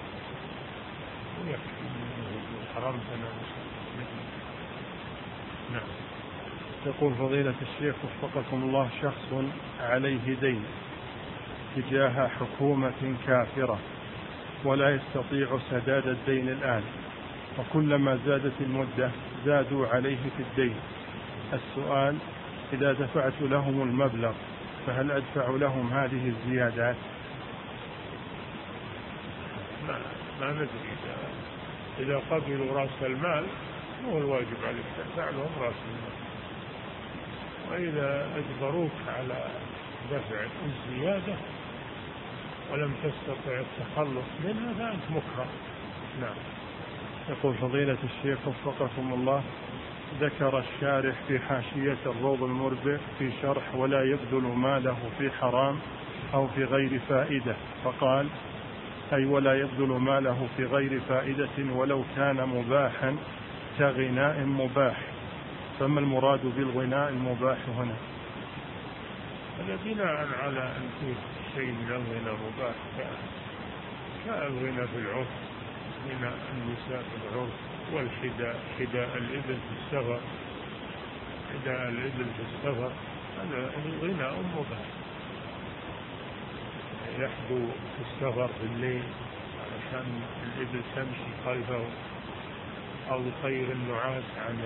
يكفي حرمتنا من صحبة نبيك. نعم. يقول فضيلة الشيخ وفقكم الله: شخص عليه دين تجاه حكومة كافرة ولا يستطيع سداد الدين الآن، وكلما زادت المدة زادوا عليه في الدين. السؤال: إذا دفعت لهم المبلغ فهل أدفع لهم هذه الزيادات؟ ما ندري إذا قبلوا رأس المال هو الواجب عليك تدفع لهم رأس المال، وإذا أجبروك على دفع الزيادة ولم تستطع التخلص منها فأنت مكره. نعم. يقول فضيلة الشيخ وفقكم الله: ذكر الشارح في حاشية الروض المربع في شرح ولا يبذل ماله في حرام أو في غير فائدة، فقال: أي ولا يبذل ماله في غير فائدة ولو كان مباحا كغناء مباح، فما المراد بالغناء المباح هنا؟ هذا بناء على أن فيه شيء من الغنى مباح كالغنى في العرف، غنى النساء في العرف، والحداء، حداء الإبل في السفر، حداء الإبل في السفر هذا غناء مباح، يحدو في السفر في الليل علشان الإبل تمشي خلفه، أو يطير النعاس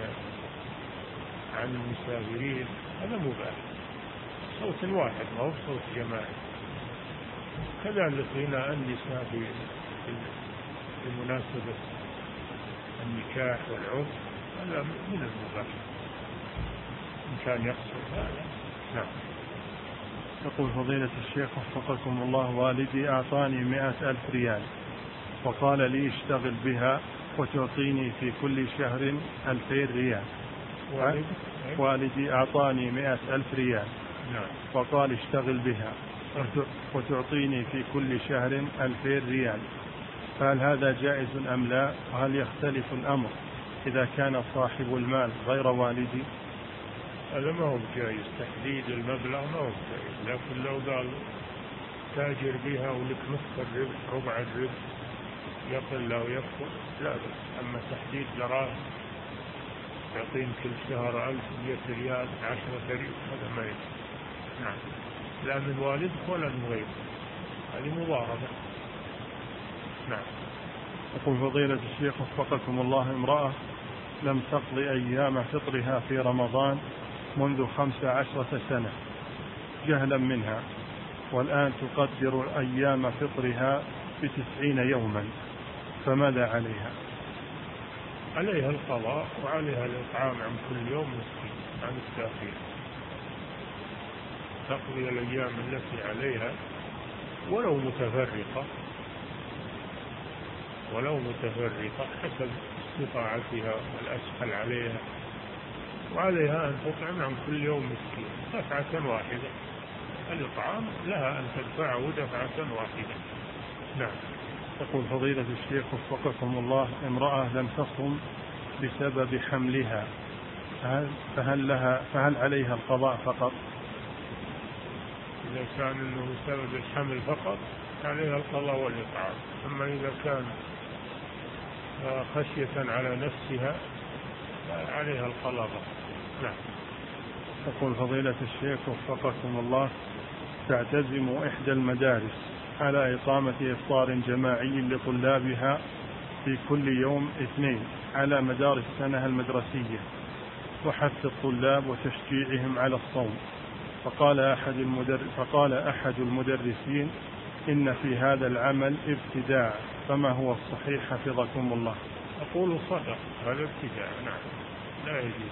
عن المسافرين، هذا مباح، صوت واحد ما هو صوت جماعي. كذلك غناء النساء في مناسبة النكاح والعرس هذا من المباح إن كان يحصل هذا. نعم. يقول فضيلة الشيخ وفقكم الله: والدي أعطاني 100,000 ريال وقال لي اشتغل بها وتعطيني في كل شهر 2000 ريال. والدي أعطاني 100,000 ريال وقال اشتغل بها وتعطيني في كل شهر 2000 ريال، فهل هذا جائز أم لا؟ وهل يختلف الأمر إذا كان صاحب المال غير والدي؟ هذا ما هو جائز، تحديد المبلغ ما هو جائز، لكن لو قال تاجر بها ولك نصف الربح ربع الربح يقل أو يكثر لا بأس. أما تحديد دراهم يعطين كل شهر 1100 ريال 10 ريال هذا ما يجوز. نعم. لا من والدك ولا من غيره، هذه مضاربة. نعم. يقول فضيلة الشيخ وفقكم الله: امرأة لم تقضي أيام فطرها في رمضان منذ 15 سنة جهلا منها، والآن تقدر أيام فطرها ب90 يوما، فماذا عليها؟ عليها القضاء وعليها الإطعام عن كل يوم مسكين عن التأخير، تقضي الأيام التي عليها ولو متفرقة حسب استطاعتها والأسهل عليها، وعليها أن تطعم عن كل يوم مسكين دفعة واحدة، الإطعام لها أن تدفعه دفعة واحدة. نعم. يقول فضيلة الشيخ وفقكم الله: امرأة لم تصم بسبب حملها، فهل عليها القضاء فقط؟ إذا كان إنه بسبب الحمل فقط عليها القضاء والإطعام، أما إذا كان خشية على نفسها عليها القضاء فقط. نعم. يقول فضيلة الشيخ وفقكم الله: تعتزم إحدى المدارس على إقامة إفطار جماعي لطلابها في كل يوم اثنين على مدار السنة المدرسية وحث الطلاب وتشجيعهم على الصوم، فقال أحد المدرسين إن في هذا العمل ابتداع، فما هو الصحيح حفظكم الله؟ أقول صدق، هذا ابتداع. نعم. لا يجوز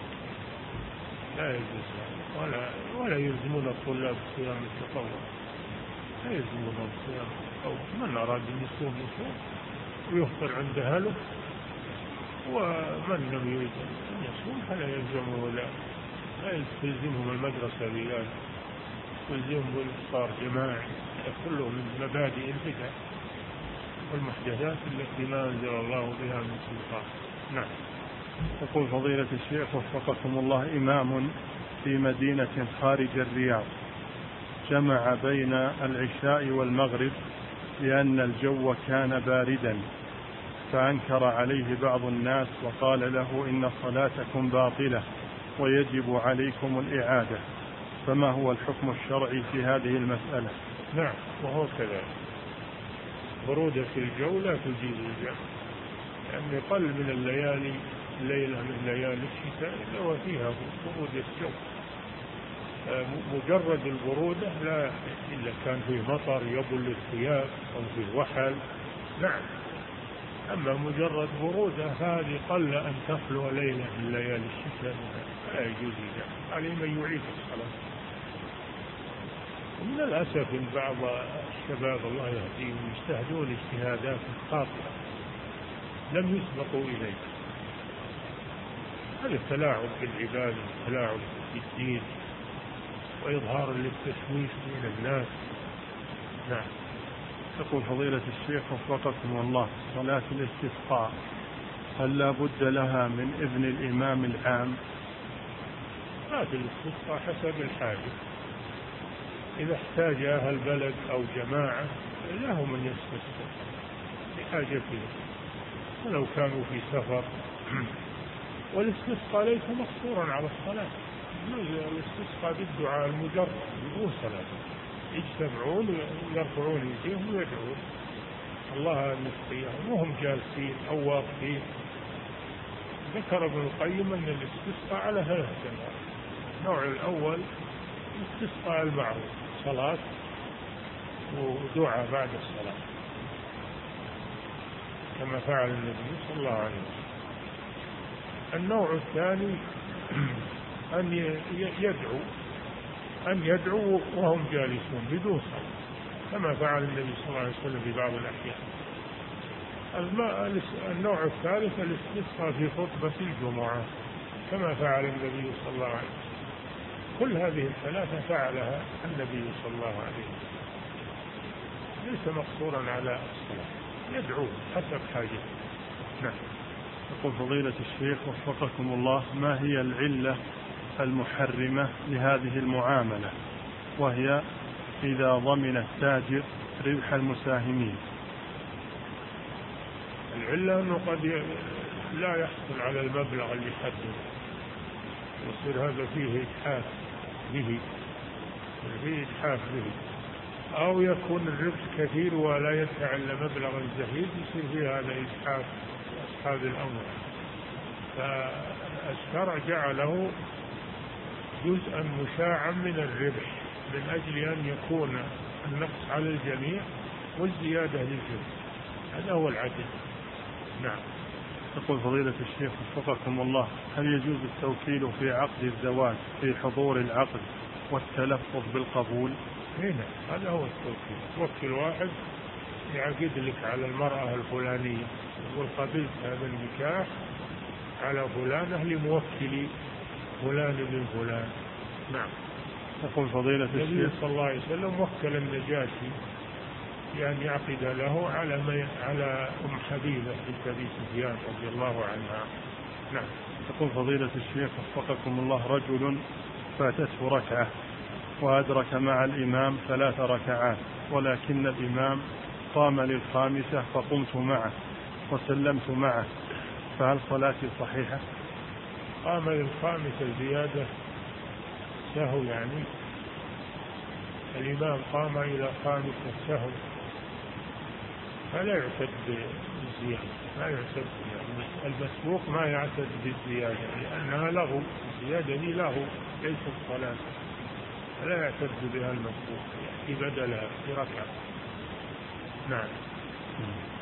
هذا ولا يلزمون الطلاب صيام التطوع، لا يلزمون صيام التطوع. من أراد أن يصوم ويفطر عند أهله، ومن لم يريد أن يصوم فلا يلزمه، لا تلزمهم المدرسة بذلك، تلزمهم بالإفطار جماعي. كله من مبادئ البدع والمحدثات التي ما أنزل الله بها من سلطان. نعم. يقول فضيلة الشيخ وفقكم الله: إمام في مدينة خارج الرياض جمع بين العشاء والمغرب لأن الجو كان باردا، فأنكر عليه بعض الناس وقال له إن صلاتكم باطلة ويجب عليكم الإعادة، فما هو الحكم الشرعي في هذه المسألة؟ نعم، وهو كذلك، برودة الجو لا تجيز الجمع، لأن يقل من الليالي ليلة من ليالي الشتاء إلا وفيها برودة الجو. مجرد البرودة لا، إلا كان فيه مطر يبل الثياب أو فيه وحل، نعم، أما مجرد برودة فهذه قل أن تخلو ليلة من ليالي الشتاء لا يجوز ذلك، عليه من يعيد الصلاة. ومن الأسف أن بعض الشباب الله يهديهم يجتهدون اجتهادات خاطئة لم يسبقوا إليه. هذا التلاعب بالعباد والتلاعب بالدين وإظهار للتشويش بين الناس. نعم. يقول فضيلة الشيخ وفقكم الله، صلاة الاستسقاء هل لا بد لها من إذن الإمام العام؟ صلاة الاستسقاء حسب الحاجة، إذا احتاج أهل بلد أو جماعة لهم من يستسقوا لحاجتهم ولو كانوا في سفر. والاستسقاء ليس مقصورا على الصلاة، الاستسقاء بالدعاء المجرد بدون صلاة، يجتمعون ويرفعون يديهم ويدعون الله أن يسقيهم وهم جالسين أو واقفين. ذكر ابن القيم أن الاستسقاء على 3 أنواع. النوع الأول الاستسقاء المعروف، صلاة ودعاء بعد الصلاة كما فعل النبي صلى الله عليه وسلم. النوع الثاني أن يدعو وهم جالسون بدون صلاة كما فعل النبي صلى الله عليه وسلم في بعض الأحيان. النوع الثالث الاستسقاء في خطبة الجمعة كما فعل النبي صلى الله عليه وسلم. كل هذه الثلاثة فعلها النبي صلى الله عليه وسلم، ليس مقصورا على الصلاة، يدعو حسب حاجته. نعم. يقول فضيلة الشيخ وفقكم الله، ما هي العلة المحرمة لهذه المعاملة، وهي إذا ضمن التاجر ربح المساهمين؟ العلة أنه قد لا يحصل على المبلغ اللي حدد، يصير هذا فيه إجحاف به، أو يكون الربح كثير ولا يدفع إلا مبلغا زهيد، يصير فيه هذا إجحاف أصحاب الأمر. فالشرع جعله جزءا مشاعا من الربح من أجل أن يكون النقص على الجميع والزيادة للجميع، هذا هو العدل. نعم. يقول فضيلة الشيخ وفقكم الله، هل يجوز التوكيل في عقد الزواج في حضور العقد والتلفظ بالقبول؟ هنا هذا هو التوكيل، توكل واحد يعقد لك على المرأة الفلانية يقول قبلت هذا النكاح على فلانة لموكلي فلان من فلان. نعم. يقول فضيلة الشيخ النبي صلى الله عليه وسلم وكل النجاشي بأن يعقد له على أم حبيبة بنت أبي سفيان رضي الله عنها. نعم. يقول فضيلة الشيخ وفقكم الله، رجل فاتته ركعة وأدرك مع الإمام 3 ركعات، ولكن الإمام قام للخامسة فقمت معه وسلمت معه، فهل صلاتي صحيحة؟ قام للخامسة الزيادة سهو، يعني الإمام قام إلى خامسة سهو فلا يعتد بالزيادة، لا يعتد يعني المسبوق ما يعتد بالزيادة لأنها لغو، الزيادة دي لغو ليست صلاة، فلا يعتد بها المسبوق يأتي بدلها في ركعة. نعم.